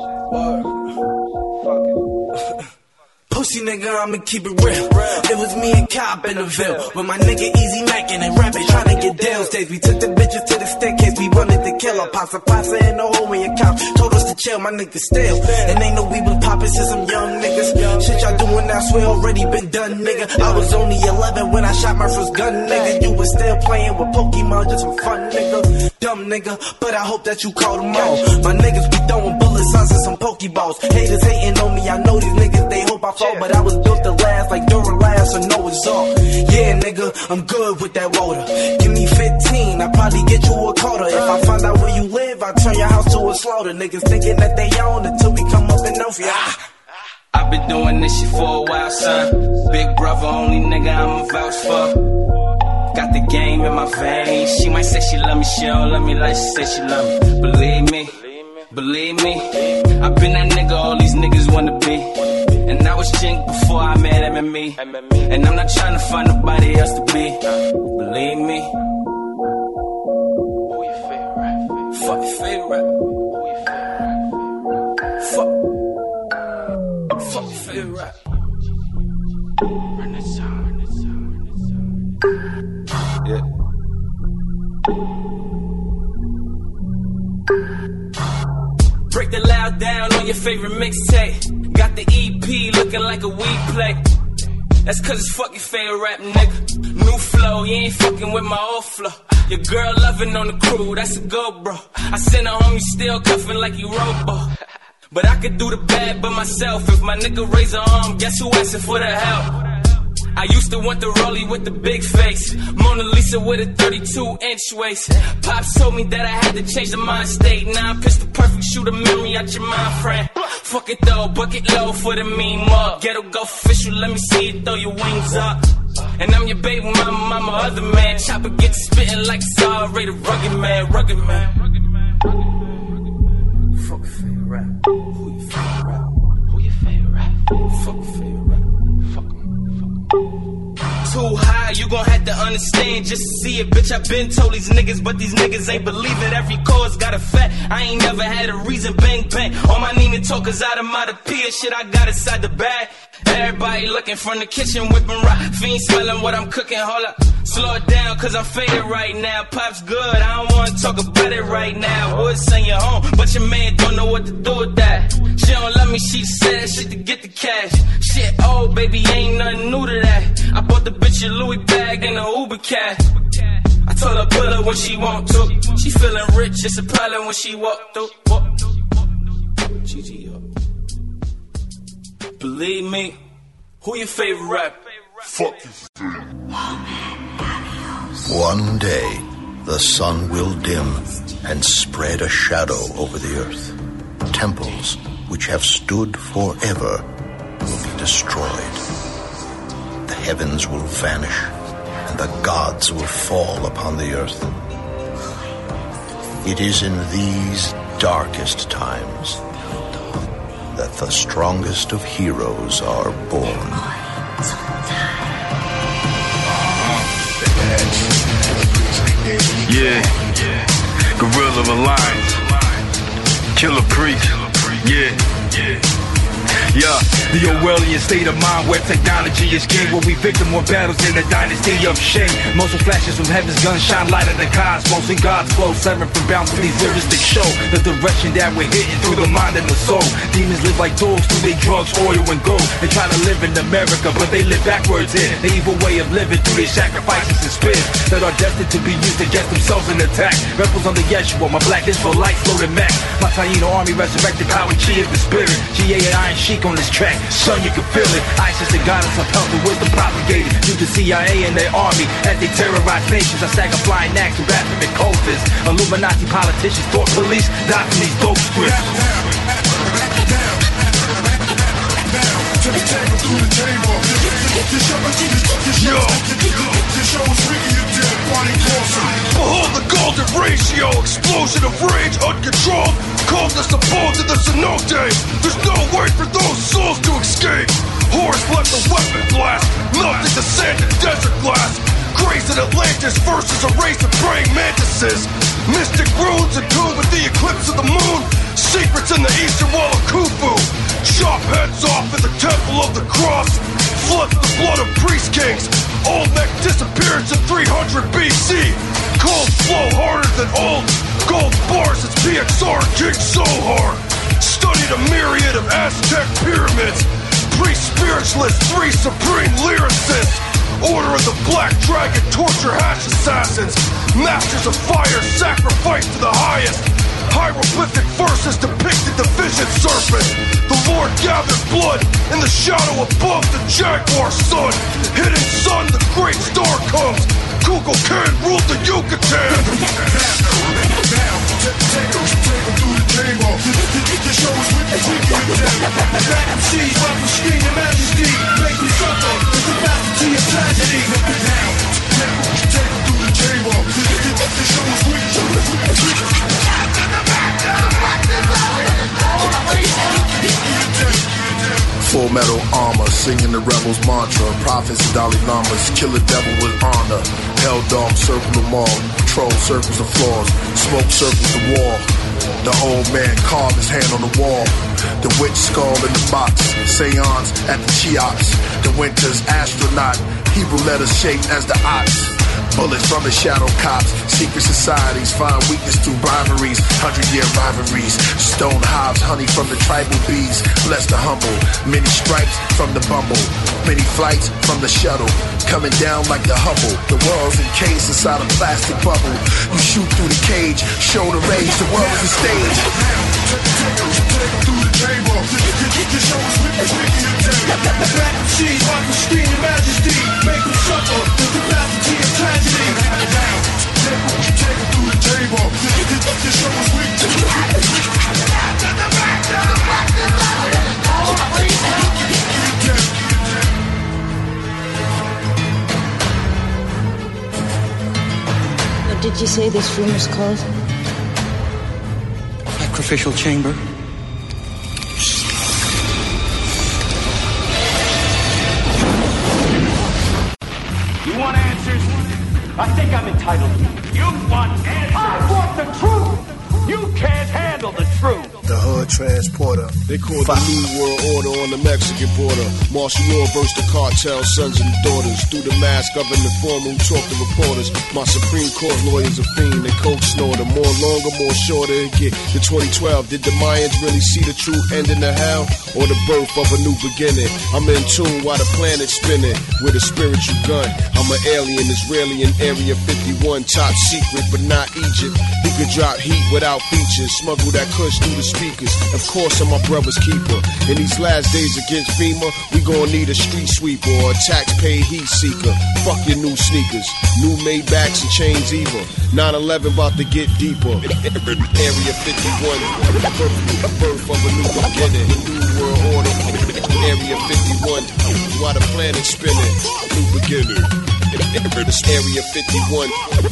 F: Fuck it. Pussy nigga, I'ma keep it real. It was me and Cop in the Ville with my nigga Easy Mackin' and Rabbit trying to get deals. We took the bitches to the staircase, we wanted to kill her. Pasa in the hole in your couch, told us to chill, my niggas still. And they know we was poppin' since some young niggas. Shit y'all doing now, swear already been done, nigga. I was only 11 when I shot my first gun, nigga. You was still playing with Pokemon, just some fun, nigga. Dumb nigga, but I hope that you caught them all. My niggas be throwing bullets on some Pokeballs. Haters hating on me, I know these niggas, they hope I fall. But I was built to last like Duralast, so know it's all. Yeah, nigga, I'm good with that water. Give me 15, I probably get you a quarter. If I find out where you live, I turn your house to a slaughter. Niggas thinking that they own until we come up and off ya.
U: I've been doing this shit for a while, son. Big brother, only nigga I'ma vouch for. Got the game in my veins. She might say she love me, she don't love me like she say she love me. Believe me, I've been that nigga all these niggas wanna be. And I was Jink before I met M&Me. And I'm not trying to find nobody else to be. Believe me. Who your favorite rapper? Fuck your favorite rapper. Who your favorite rapper? Fuck your favorite rapper. Run that song. Yeah. Break the loud down on your favorite mixtape. Got the EP looking like a weed play. That's cause it's fuck your favorite rap, nigga. New flow, you ain't fucking with my old flow. Your girl loving on the crew, that's a go, bro. I sent her home, you still cuffing like you Robo. But I could do the bad by myself. If my nigga raise an arm, guess who asking for the help? I used to want the rollie with the big face, Mona Lisa with a 32-inch waist. Pops told me that I had to change the mind state. Now I'm pistol perfect, shoot a memory out your mind, friend. Fuck it though, bucket low for the mean mug. Ghetto go official, let me see you throw your wings up. And I'm your baby mama, other man. Chopper get to spitting like it's R-rated, rugged man. Fuck your favorite rap. Who your favorite rap? Who your favorite rap? Fuck your favorite rap. Too high, you gon' have to understand just to see it, bitch. I been told these niggas, but these niggas ain't believe it. Every cause got a fat, I ain't never had a reason, bang, bang. All my Nina talkers out of my Pia shit I got inside the bag. Everybody looking from the kitchen, whipping rock. Fiend smelling what I'm cooking, hold up. Slow it down, cause I'm faded right now. Pop's good, I don't wanna talk about it right now. Would send you home, but your man don't know what to do with that. She don't love me, she said that shit to get the cash. Shit, oh baby, ain't nothing new to that. I bought the bitch a Louis bag and a Uber cat. I told her pull her when she want to. She feeling rich, it's a problem when she walk through. GG up. Believe me, who your favorite rapper?
R: Fuck you.
V: One day, the sun will dim
E: and spread a shadow over the earth. Temples which have stood forever will be destroyed. The heavens will vanish, and the gods will fall upon the earth. It is in these darkest times that the strongest of heroes are born.
V: Yeah, Guerrilla Alliance, Killer Priest, yeah, the Orwellian state of mind where technology is king, where we victim more battles in the dynasty of shame. Muzzle flashes from heaven's guns shine light of the cosmos, and God's flow severed from bounce to these lyrics that show the direction that we're hitting through the mind and the soul. Demons live like dogs through their drugs, oil, and gold. They try to live in America, but they live backwards in the evil way of living through their sacrifices and spins that are destined to be used against themselves in attack. Rebels on the Yeshua, my black Israelites loaded Mac. My Taino army resurrected power, chi of the spirit. GA and Iron Sheik on this track, son, you can feel it. ISIS and goddess of health and wisdom propagated through the CIA and their army as they terrorize nations. I stagger flying acts and baphomet cultists. Illuminati politicians, thought police, die from these dope scripts.
W: Behold the golden ratio, explosion of rage, uncontrolled. Coldness abode to the cenote. There's no way for those souls to escape. Horus left a weapon blast, melting the sand and desert glass. Grace in Atlantis versus a race of praying mantises. Mystic runes attuned with the eclipse of the moon. Secrets in the eastern wall of Khufu. Chop heads off at the temple of the cross. Flood the blood of priest kings. Olmec disappears in 300 BC. Cold flow harder than old. Gold bars, it's PXR King Sohar. Studied a myriad of Aztec pyramids. Pre-spiritualists, 3 supreme lyricists. Order of the Black Dragon, torture hash assassins. Masters of fire, sacrifice to the highest. Hieroglyphic verses depicted the vision serpent. The Lord gathered blood in the shadow above the jaguar sun. Hidden sun, the great star comes. Kukulkan ruled the Yucatan. Take them through the table. The show is with the freaky and dead. Back MCs, rap for screen and majesty. Make me suffer, the capacity of tragedy. Take them through the table. The show is with the freaky.
C: Full metal armor, singing the rebels mantra. Prophets and Dalai Lamas, kill a devil with honor. Hell dome, circle them all. Patrol circles the floors. Smoke circles the wall. The old man carved his hand on the wall. The witch skull in the box. Seance at the Cheops. The winter's astronaut. Hebrew letters shaped as the ox. Bullets from the shadow cops. Secret societies find weakness through rivalries. 100-year rivalries. Stone hives, honey from the tribal bees. Bless the humble. Many stripes from the bumble. Many flights from the shuttle. Coming down like the Hubble. The world's encased inside a plastic bubble. You shoot through the cage. Show the rage. The world is a stage. Through the table. The show is with the freaky and dead. Back MCs, rock the screen and majesty. Make them suffer. The capacity of tragedy. Take them through the table. The show is with the
X: What did you say this room is called?
G: Sacrificial chamber.
J: You want answers? I think I'm entitled to. You want answers? I want the truth! You can't handle the truth!
B: The hood transporter.
R: They call the New World Order on the Mexican border. Martial law versus the cartel, sons and daughters. Through the mask of an informer who talk to reporters. My Supreme Court lawyer's a fiend, they coke snorter. More longer, more shorter it get. The 2012, did the Mayans really see the true end in the hell? Or the birth of a new beginning? I'm in tune while the planet's spinning. With a spiritual gun. I'm an alien, Israeli in Area 51. Top secret, but not Egypt. He could drop heat without features. Smuggle that kush through the speakers.
B: Of course, I'm my brother's keeper. In these last days against FEMA, we gon' need a street sweeper or a tax-paid heat seeker. Fuck your new sneakers, new Maybachs and chains either. 9/11 about to get deeper. Area 51, birth of a new beginning. New world order. Area 51, why the planet's spinning. New beginning. Area 51,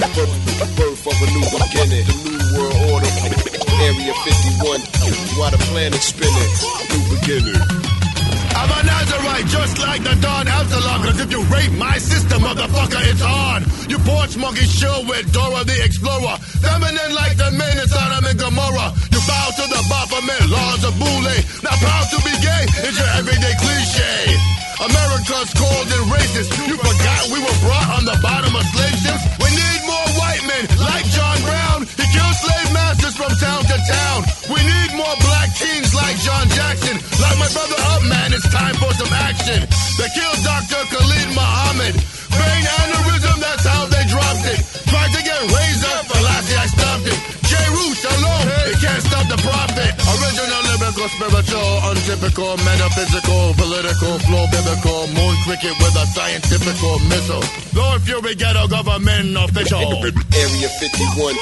B: birth of a new beginning. The new world order. Area 51, why the planet's spinning. New beginning.
W: I'm a Nazarite, just like the Don Absalom. Cause if you rape my sister, motherfucker, it's on. You porch monkey show with Dora the Explorer. Feminine like the men in Sodom and Gomorrah. You bow to the Baphomet laws of Boule. Not proud to be gay, it's your everyday cliche. America's cold and racist. You forgot we were brought on the bottom of slave ships. We need more white men like John Brown. He killed slave masters from town to town. We need more black kings like John Jackson. Like my brother Upman, it's time for some action. They killed Dr. Khalid Muhammad. Brain aneurysm, that's how they dropped it. Tried to get raised up, but lastly I stopped it. J-Root alone, it can't stop the profit. Original, lyrical, spiritual, untypical, metaphysical, political, flow biblical, moon cricket with a scientifical missile. Lord Fury ghetto government official.
B: Area 51,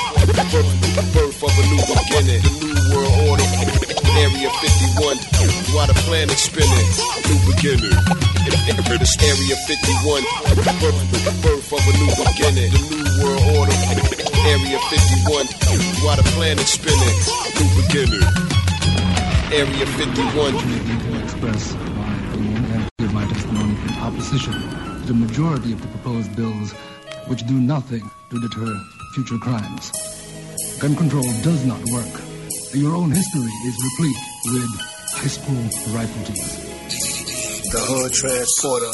B: birth of a new beginning. The new world order. Area 51, why the planet's spinning. New beginning. Area 51, birth of a new beginning. The new world order. Area 51, why the planet's spinning. New beginning. Area 51.
D: To express my opinion and give my testimony in opposition to the majority of the proposed bills which do nothing to deter future crimes. Gun control does not work. Your own history is replete with high school rifle teams.
B: The Hood Transporter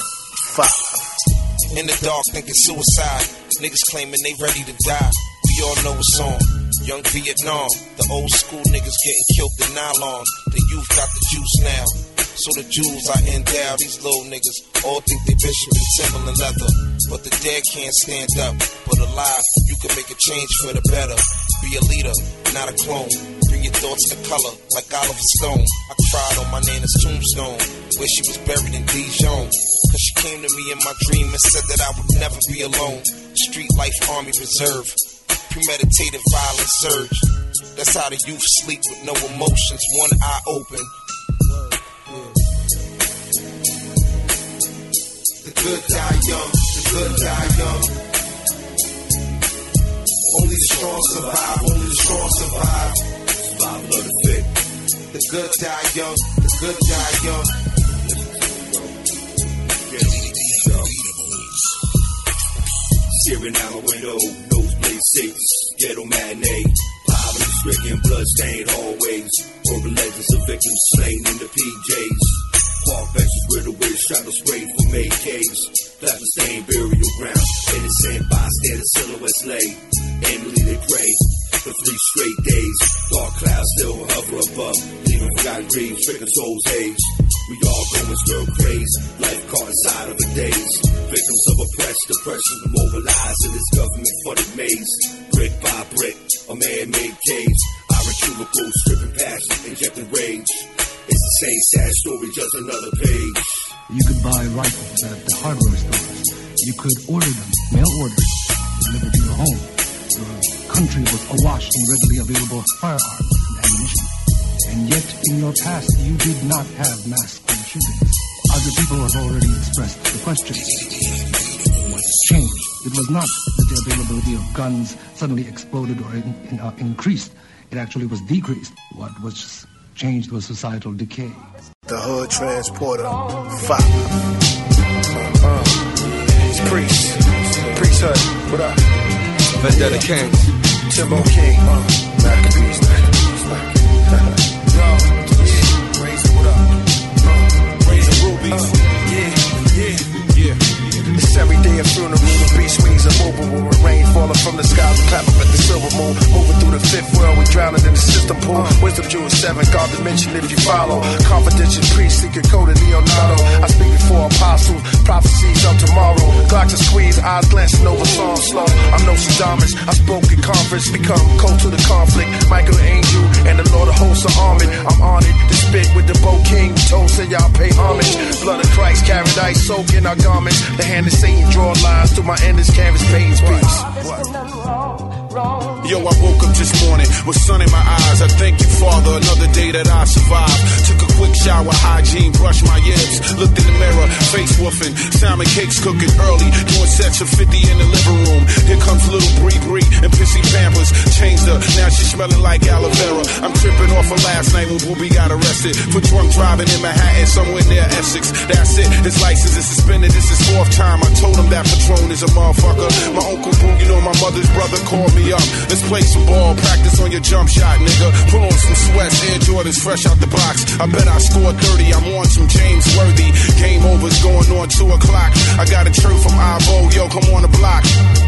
B: 5.
I: In the dark thinking suicide. Niggas claiming they ready to die. We all know it's on. Young Vietnam. The old school niggas getting killed in nylon. The youth got the juice now. So the Jews I endow. These little niggas all think they bishop and Timberland leather. But the dead can't stand up. But alive, you can make a change for the better. Be a leader, not a clone. Bring your thoughts to color, like Oliver Stone. I cried on my Nana's tombstone, where she was buried in Dijon. Cause she came to me in my dream and said that I would never be alone. Street life, Army Reserve, premeditated violent surge. That's how the youth sleep with no emotions, one eye open. The good die young, the good die young. Only the strong survive, only the strong survive. Survival of the fit. The good die young, the good die young. Staring out my window, nosebleed seats, ghetto matinee. Poverty-stricken, blood-stained hallways. Urban legends of victims slain in the PJs. Park benches where the wind shadow sprayed from AKs. Plasma-stained burial ground. Innocent bystander silhouettes lay. Annually they pray for 3 straight days. Dark clouds still hover above, leaving forgotten dreams, stricken souls haze. We all going stir craze, life caught inside of a daze. Victims of oppressed depression, mobilized in this government-funded maze. Brick by brick, a man-made cage. Iron cubicles, stripping passion, injecting rage. It's the same sad story, just another page.
D: You could buy rifles at the hardware stores. You could order them, mail orders, delivered to your home. Your country was awash in readily available firearms and ammunition. And yet, in your past, you did not have mass school shootings. Other people have already expressed the question. What's changed? It was not that the availability of guns suddenly exploded or increased. It actually was decreased. What was changed was societal decay.
B: The Hood Transporter 5. It's Priest. Priest Hood. What up? Vendetta King. Timbo King. Maccabees. Raising rubies. It's every day a funeral. The beast wings are mobile. With rain falling from the skies. We clap up at the silver moon. Moving through the fifth world. We drowning in the system pool. Wisdom Jewel 7. God dimension if you follow. Confidential priest. Secret code of Leonardo. I speak before apostles. Prophecies of tomorrow. Glocks are squeezed. Eyes glancing over songs slow. I'm no Nostradamus. I spoke in conference. Become cold to the conflict. Michael Angel and the Lord of
W: host of Armin. I'm honored to spit with the Bo King. Told say y'all pay homage. Blood of Christ, paradise, soak in our garments. The hand of Satan draw lines through my endless canvas page. Peace.
H: Yo, I woke up this morning with sun in my eyes. I thank you, Father, another day that I survived. Took a quick shower, hygiene, brushed my yibs. Looked in the mirror, face woofing. Salmon cakes cooking early, doing sets of 50 in the living room. Here comes little Bree and Pissy Pampers. Changed her, now she's smelling like aloe vera. I'm tripping off of last night when Booby got arrested for drunk driving in Manhattan, somewhere near Essex. That's it, his license is suspended. This is 4th time. I told him that Patron is a motherfucker. My Uncle Boo, you know my mother's brother, called me up. Let's play some ball, practice on your jump shot, nigga. Pull on some sweats, Air Jordans fresh out the box. I bet I scored 30, I'm on some James Worthy. Game over's going on 2 o'clock. I got a chirp from Ivo, yo, come on the block.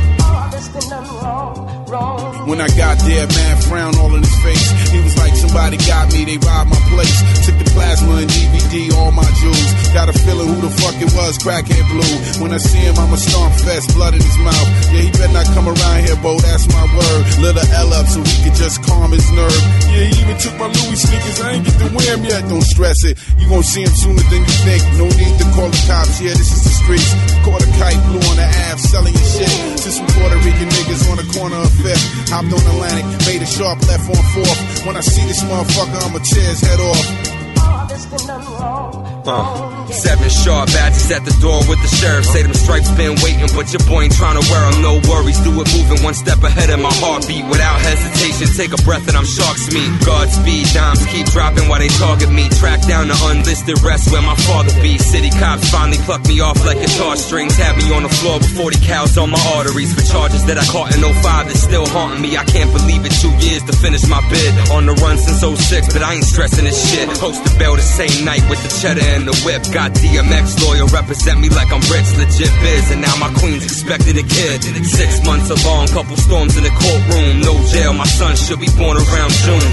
H: When I got there, man, frown all in his face. He was like, somebody got me, they robbed my place. Took the plasma and DVD, all my jewels. Got a feeling who the fuck it was, crackhead blue. When I see him, I'ma stomp fest, blood in his mouth. Yeah, he better not come around here, bo, that's my word. Lit a L up so he could just calm his nerve. Yeah, he even took my Louis sneakers, I ain't get to wear him yet. Don't stress it, you gon' see him sooner than you think. No need to call the cops, yeah, this is the streets. Caught a kite, blew on the Ave, selling your shit. To some Puerto Rican niggas on the corner of 5th. Hopped on Atlantic, made a sharp left on 4th. When I see this motherfucker, I'ma tear his head off.
K: 7 sharp badges at the door with the sheriff. Say them stripes been waiting, but your boy ain't trying to wear them. No worries, do it moving 1 step ahead of my heartbeat. Without hesitation, take a breath and I'm shark's meat. Godspeed, dimes keep dropping while they target me. Track down the unlisted rest where my father be. City cops finally plucked me off like guitar strings. Had me on the floor with 40 cows on my arteries. For charges that I caught in 05 that's still haunting me. I can't believe it, 2 years to finish my bid. On the run since 06, but I ain't stressing this shit. Posted bail the same night with the cheddar and the whip. Got DMX lawyer represent me like I'm rich, legit biz. And now my queen's expected a kid. 6 months along, couple storms in the courtroom. No jail, my son should be born around June.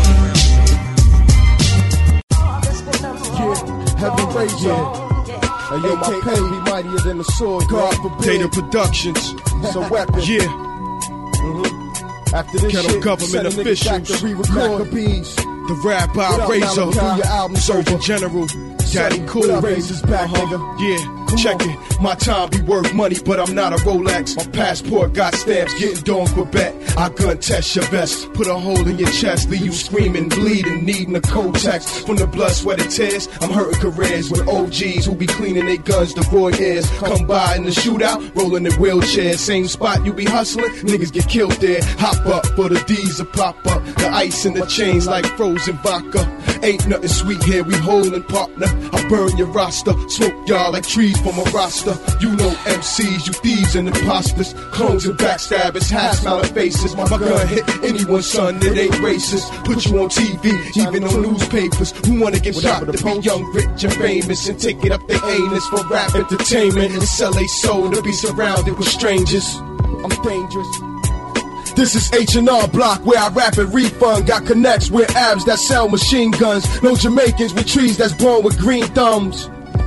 B: Heaven raise and yo, my pen be mightier than the sword. God forbid.
C: Data Productions.
B: It's a weapon.
C: Yeah.
B: After this
C: Kettle
B: shit,
C: government officials.
B: Maccabees.
C: The Rabbi Razor, Surgeon General, Daddy Cool.
B: Razor's back, nigga.
C: Yeah. Check it, my time be worth money, but I'm not a Rolex. My passport got stamps, getting done Quebec. I gun test your vest, put a hole in your chest, leave you screaming, bleeding, needing a Kotex. From the blood, sweat, and tears, I'm hurting careers with OGs who be cleaning their guns to void ears. Come by in the shootout, rolling in wheelchairs. Same spot you be hustling, niggas get killed there. Hop up for the D's or pop up. The ice in the chains like frozen vodka. Ain't nothing sweet here, we holding partner. I burn your roster, smoke y'all like trees from a roster. You know MCs, you thieves and imposters, clones and backstabbers, half-smiling faces. My gun hit anyone's son, it ain't racist. Put you on TV, even on newspapers. Who wanna get shot to be young, rich, and famous and take it up their anus for rap entertainment and sell a soul to be surrounded with strangers? I'm dangerous. This is H&R Block where I rap and refund. Got connects with abs that sell machine guns. No Jamaicans with trees that's born with green thumbs.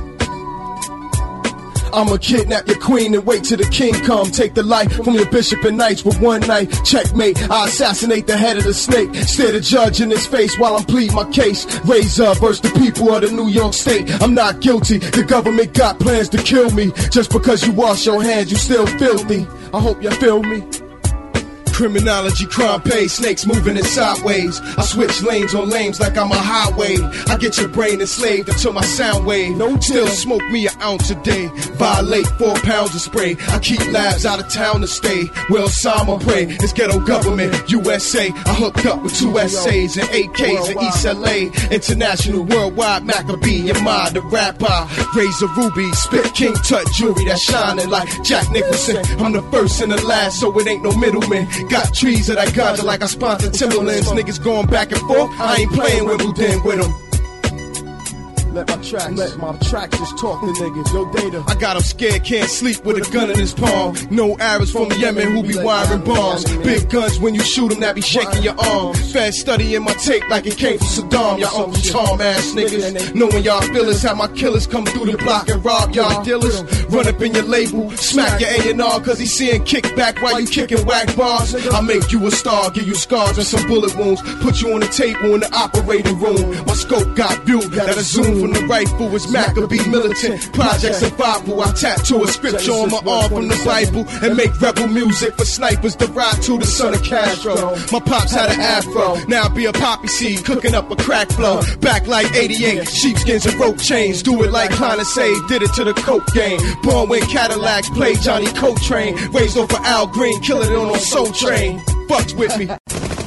C: I'ma kidnap your queen and wait till the king come. Take the life from your bishop and knights with one night. Checkmate, I assassinate the head of the snake. Stare the judge in his face while I'm pleading my case. Razor versus the people of the New York State. I'm not guilty, the government got plans to kill me. Just because you wash your hands, you still filthy. I hope you feel me. Criminology, crime pay, snakes moving in sideways. I switch lanes on lanes like I'm a highway. I get your brain enslaved until my sound wave. Still smoke me an ounce a day. Violate 4 pounds of spray. I keep labs out of town to stay. Well, Osama pray. It's ghetto government, USA. I hooked up with 2 essays and 8Ks in East LA. International, worldwide, Maccabee, your mind, the rapper. Razor Ruby, spit King Tut jewelry that's shining like Jack Nicholson. I'm the first and the last, so it ain't no middleman. Got trees that I got like I sponsored Timberlands. Niggas going back and forth, I ain't playing Wimbledon with them.
B: Let my tracks just talk to niggas. Yo, Data.
C: I got him scared, can't sleep with a gun in his palm. No Arabs from Yemen who be wiring bombs. Big guns when you shoot them that be shaking your arm. Feds studying my tape like it came from Saddam. Y'all Uncle Tom ass niggas. Knowing y'all feelings, have my killers come through the block and rob y'all dealers. Run up in your label, smack your A&R cause he seeing kickback while you kicking whack bars. I make you a star, give you scars and some bullet wounds. Put you on the table in the operating room. My scope got built, that a zoom from the rifle is Maccabee militant. Project survival, I tattoo a scripture on my arm from the Bible and make rebel music for snipers to ride to the son of Castro. My pops had an afro, now I be a poppy seed, cooking up a crack flow. Back like 88, sheepskins and rope chains. Do it like Klein and Say, did it to the coke game. Born when Cadillacs played Johnny Coltrane. Raised over Al Green, killing it on Soul Train. Fucks with me.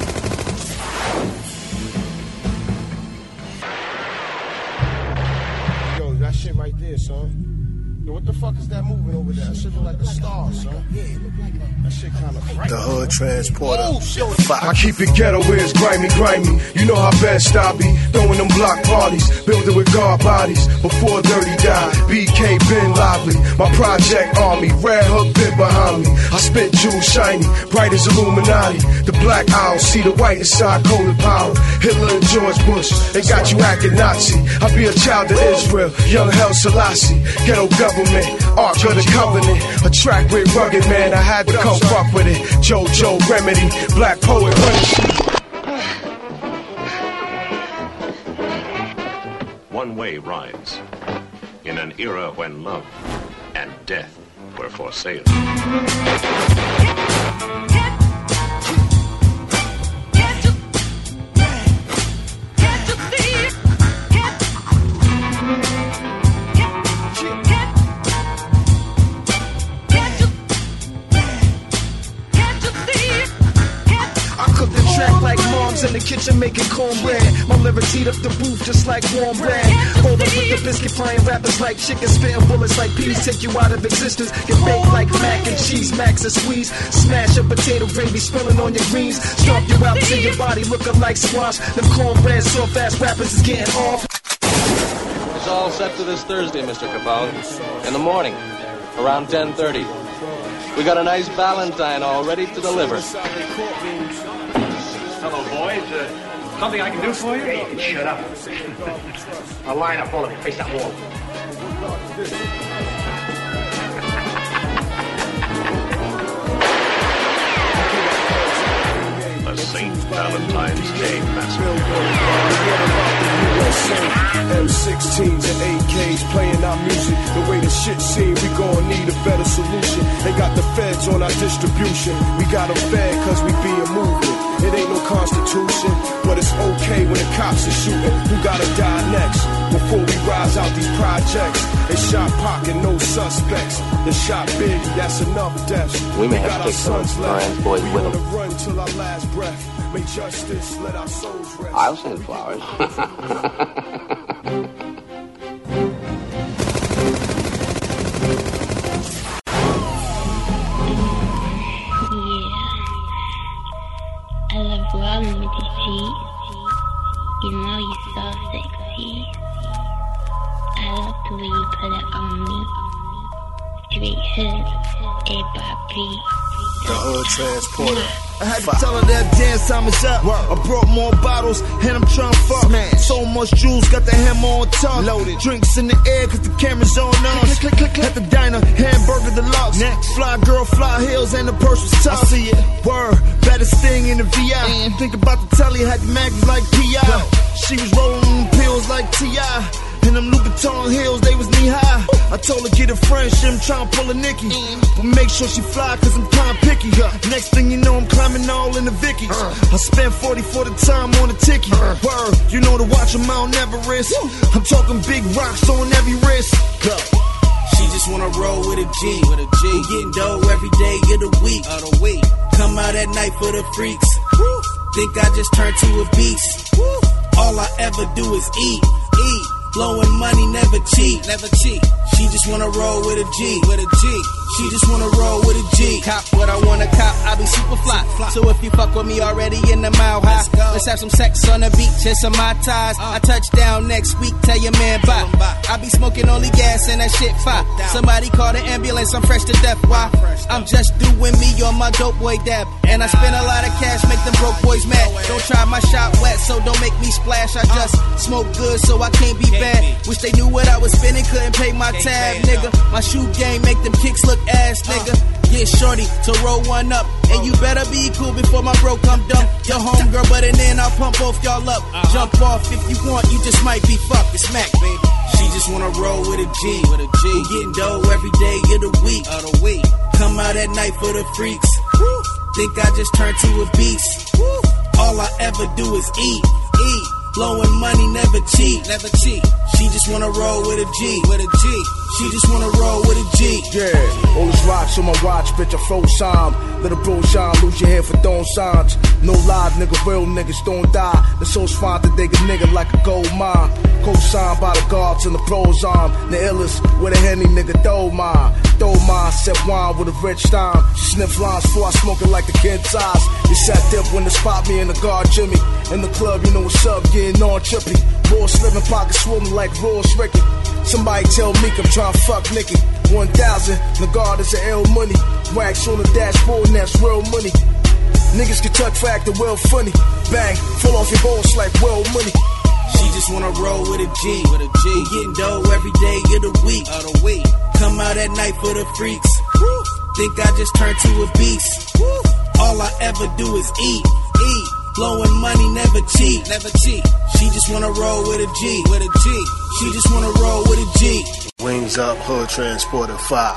B: Yo, that shit right there, son. Yo, what the fuck is that moving over there? That shit look like a star, son. That shit kinda bright.
E: The Hood Transporter.
B: Oh, shit.
C: I keep it ghetto where it's grimy. You know how best I be. Throwing them block parties, building with guard bodies. Before Dirty died, BK been lively. My project army, Red Hook been behind me. I spit jewels shiny, bright as Illuminati. The black owl, see the white inside, cold and power. Hitler and George Bush, they got you acting Nazi. I be a child of Israel, young Haile Selassie. Ghetto government, Ark of the Covenant. A track with rugged man, I had to come fuck with it. JoJo Remedy, Black Poet running.
L: One-way rides in an era when love and death were for sale.
F: Like moms in the kitchen making cornbread. My lyrics heat up the roof just like warm bread. Roll up with the biscuit, frying rappers like chicken, spitting bullets like peas, take you out of existence. Get baked like mac and cheese, max and squeeze. Smash a potato gravy, spilling on your greens. Stomp you out to your body looking like squash. Them cornbread, soft ass rappers is getting off.
M: It's all set for this Thursday, Mr. Capone. In the morning, around 10:30. We got a nice Valentine all ready to deliver.
O: Hello, boys. Something I can do for you? Hey, you can shut up. I'll line up all of you. Face that wall.
L: The St. Valentine's Day Massacre.
B: M16s and AKs playing our music. The way the shit seem, we gon' need a better solution. They got the feds on our distribution. We got them fed cause we be a movement. It ain't no constitution, but it's okay when the cops are shooting. Who gotta die next? Before we rise out these projects. They shot Pac and no suspects. They shot Big, that's enough deaths.
M: We may have to take some of Brian's boys with them.
B: Run till our last breath. Make justice, let our souls rest.
M: I'll send flowers.
P: I love rolling with your feet. You know you're so sexy. I love the way you put it on me. Straight hood, everybody.
E: The Hood Transporter.
S: I had to tell her that dance time is up. I brought more bottles and I'm trying to fuck. So much jewels, got the hammer on top. Loaded. Drinks in the air cause the camera's on us. Click, click, click. At the diner, hamburger deluxe. Next. Fly girl, fly heels and the purse was tough. I see it. Word, baddest thing in the VI. Think about the telly, had the mags like P.I. She was rolling pills like T.I. And them Louboutin heels, they was knee high. I told her get a friend, shit, I'm trying to pull a Nicky. But make sure she fly, cause I'm kind of picky. Next thing you know, I'm climbing all in the Vickies. I spent 40 for the time on the ticket. Word, you know to watch a Mount Everest. I'm talking big rocks on every wrist. Go.
F: She just wanna roll with a G. We getting dough every day of the week. Come out at night for the freaks. Think I just turned to a beast. All I ever do is eat. Blowing money, never cheat, never cheat. She just wanna roll with a G, with a G. She just wanna roll with a G. Cop what I wanna cop, I be super fly. So if you fuck with me already in the mile high, let's have some sex on the beach and some Mai Tais. I touch down next week, tell your man bye. I be smoking only gas and that shit fire. Somebody call the ambulance, I'm fresh to death. Why? I'm just doing me on my dope boy dab. And I spend a lot of cash, make them broke boys mad. Don't try my shot wet, so don't make me splash. I just smoke good, so I can't be bad. Wish they knew what I was spending, couldn't pay my tab, nigga. My shoe game make them kicks look ass, nigga. Get shorty to roll one up, and you better be cool before my bro come dumb. Your homegirl, but and then I'll pump both y'all up. Jump off if you want, you just might be fucked. It's Mac, baby. She just wanna roll with a G, with a G. Getting dough every day of the week. Come out at night for the freaks. Think I just turned to a beast. All I ever do is eat. Blowing money, never cheat, never cheat. She just wanna roll with a G, with a G. She just wanna roll with a G.
C: Yeah, all this rocks on my watch, bitch, I froze time. Let a bro shine, lose your head for throwing signs. No live, nigga, real niggas don't die. The soul's fine to dig a nigga like a gold mine. Co-signed by the guards and the pros arm. The illest with a Henny, nigga, throw mine. Sip wine with a rich time. Sniff lines before I smoke it like the kid's eyes. You sat dip when they spot me in the guard, Jimmy. In the club, you know what's up, getting on trippy. Raw slipping, pockets swollen like Royce Ricky. Somebody tell Meek I'm trying to fuck Nicky. 1,000, the guard is a L money. Wax on the dashboard and that's real money. Niggas can tuck for acting well funny. Bang, full off your balls like well money.
F: She just wanna roll with a G, with a G. Getting dough every day of the week. Come out at night for the freaks. Think I just turned to a beast. All I ever do is eat. Blowing money, never cheat, never cheat. She just wanna roll with a G, with a G. She just wanna roll with a G.
B: Wings Up, Hood Transporter 5.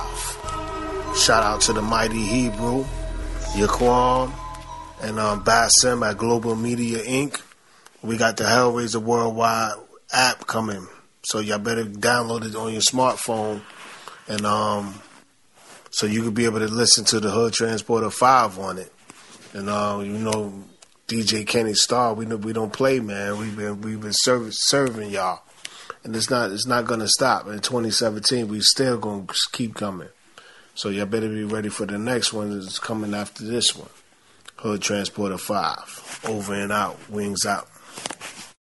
B: Shout out to the Mighty Hebrew, Yaquam, and Basim at Global Media Inc. We got the Hellraiser Worldwide app coming, so y'all better download it on your smartphone, and so you could be able to listen to the Hood Transporter 5 on it. And you know, DJ Kenny Star, we don't play, man. We've been serving y'all, and it's not gonna stop. In 2017, we still gonna keep coming. So y'all better be ready for the next one that's coming after this one. Hood Transporter 5. Over and out. Wings out.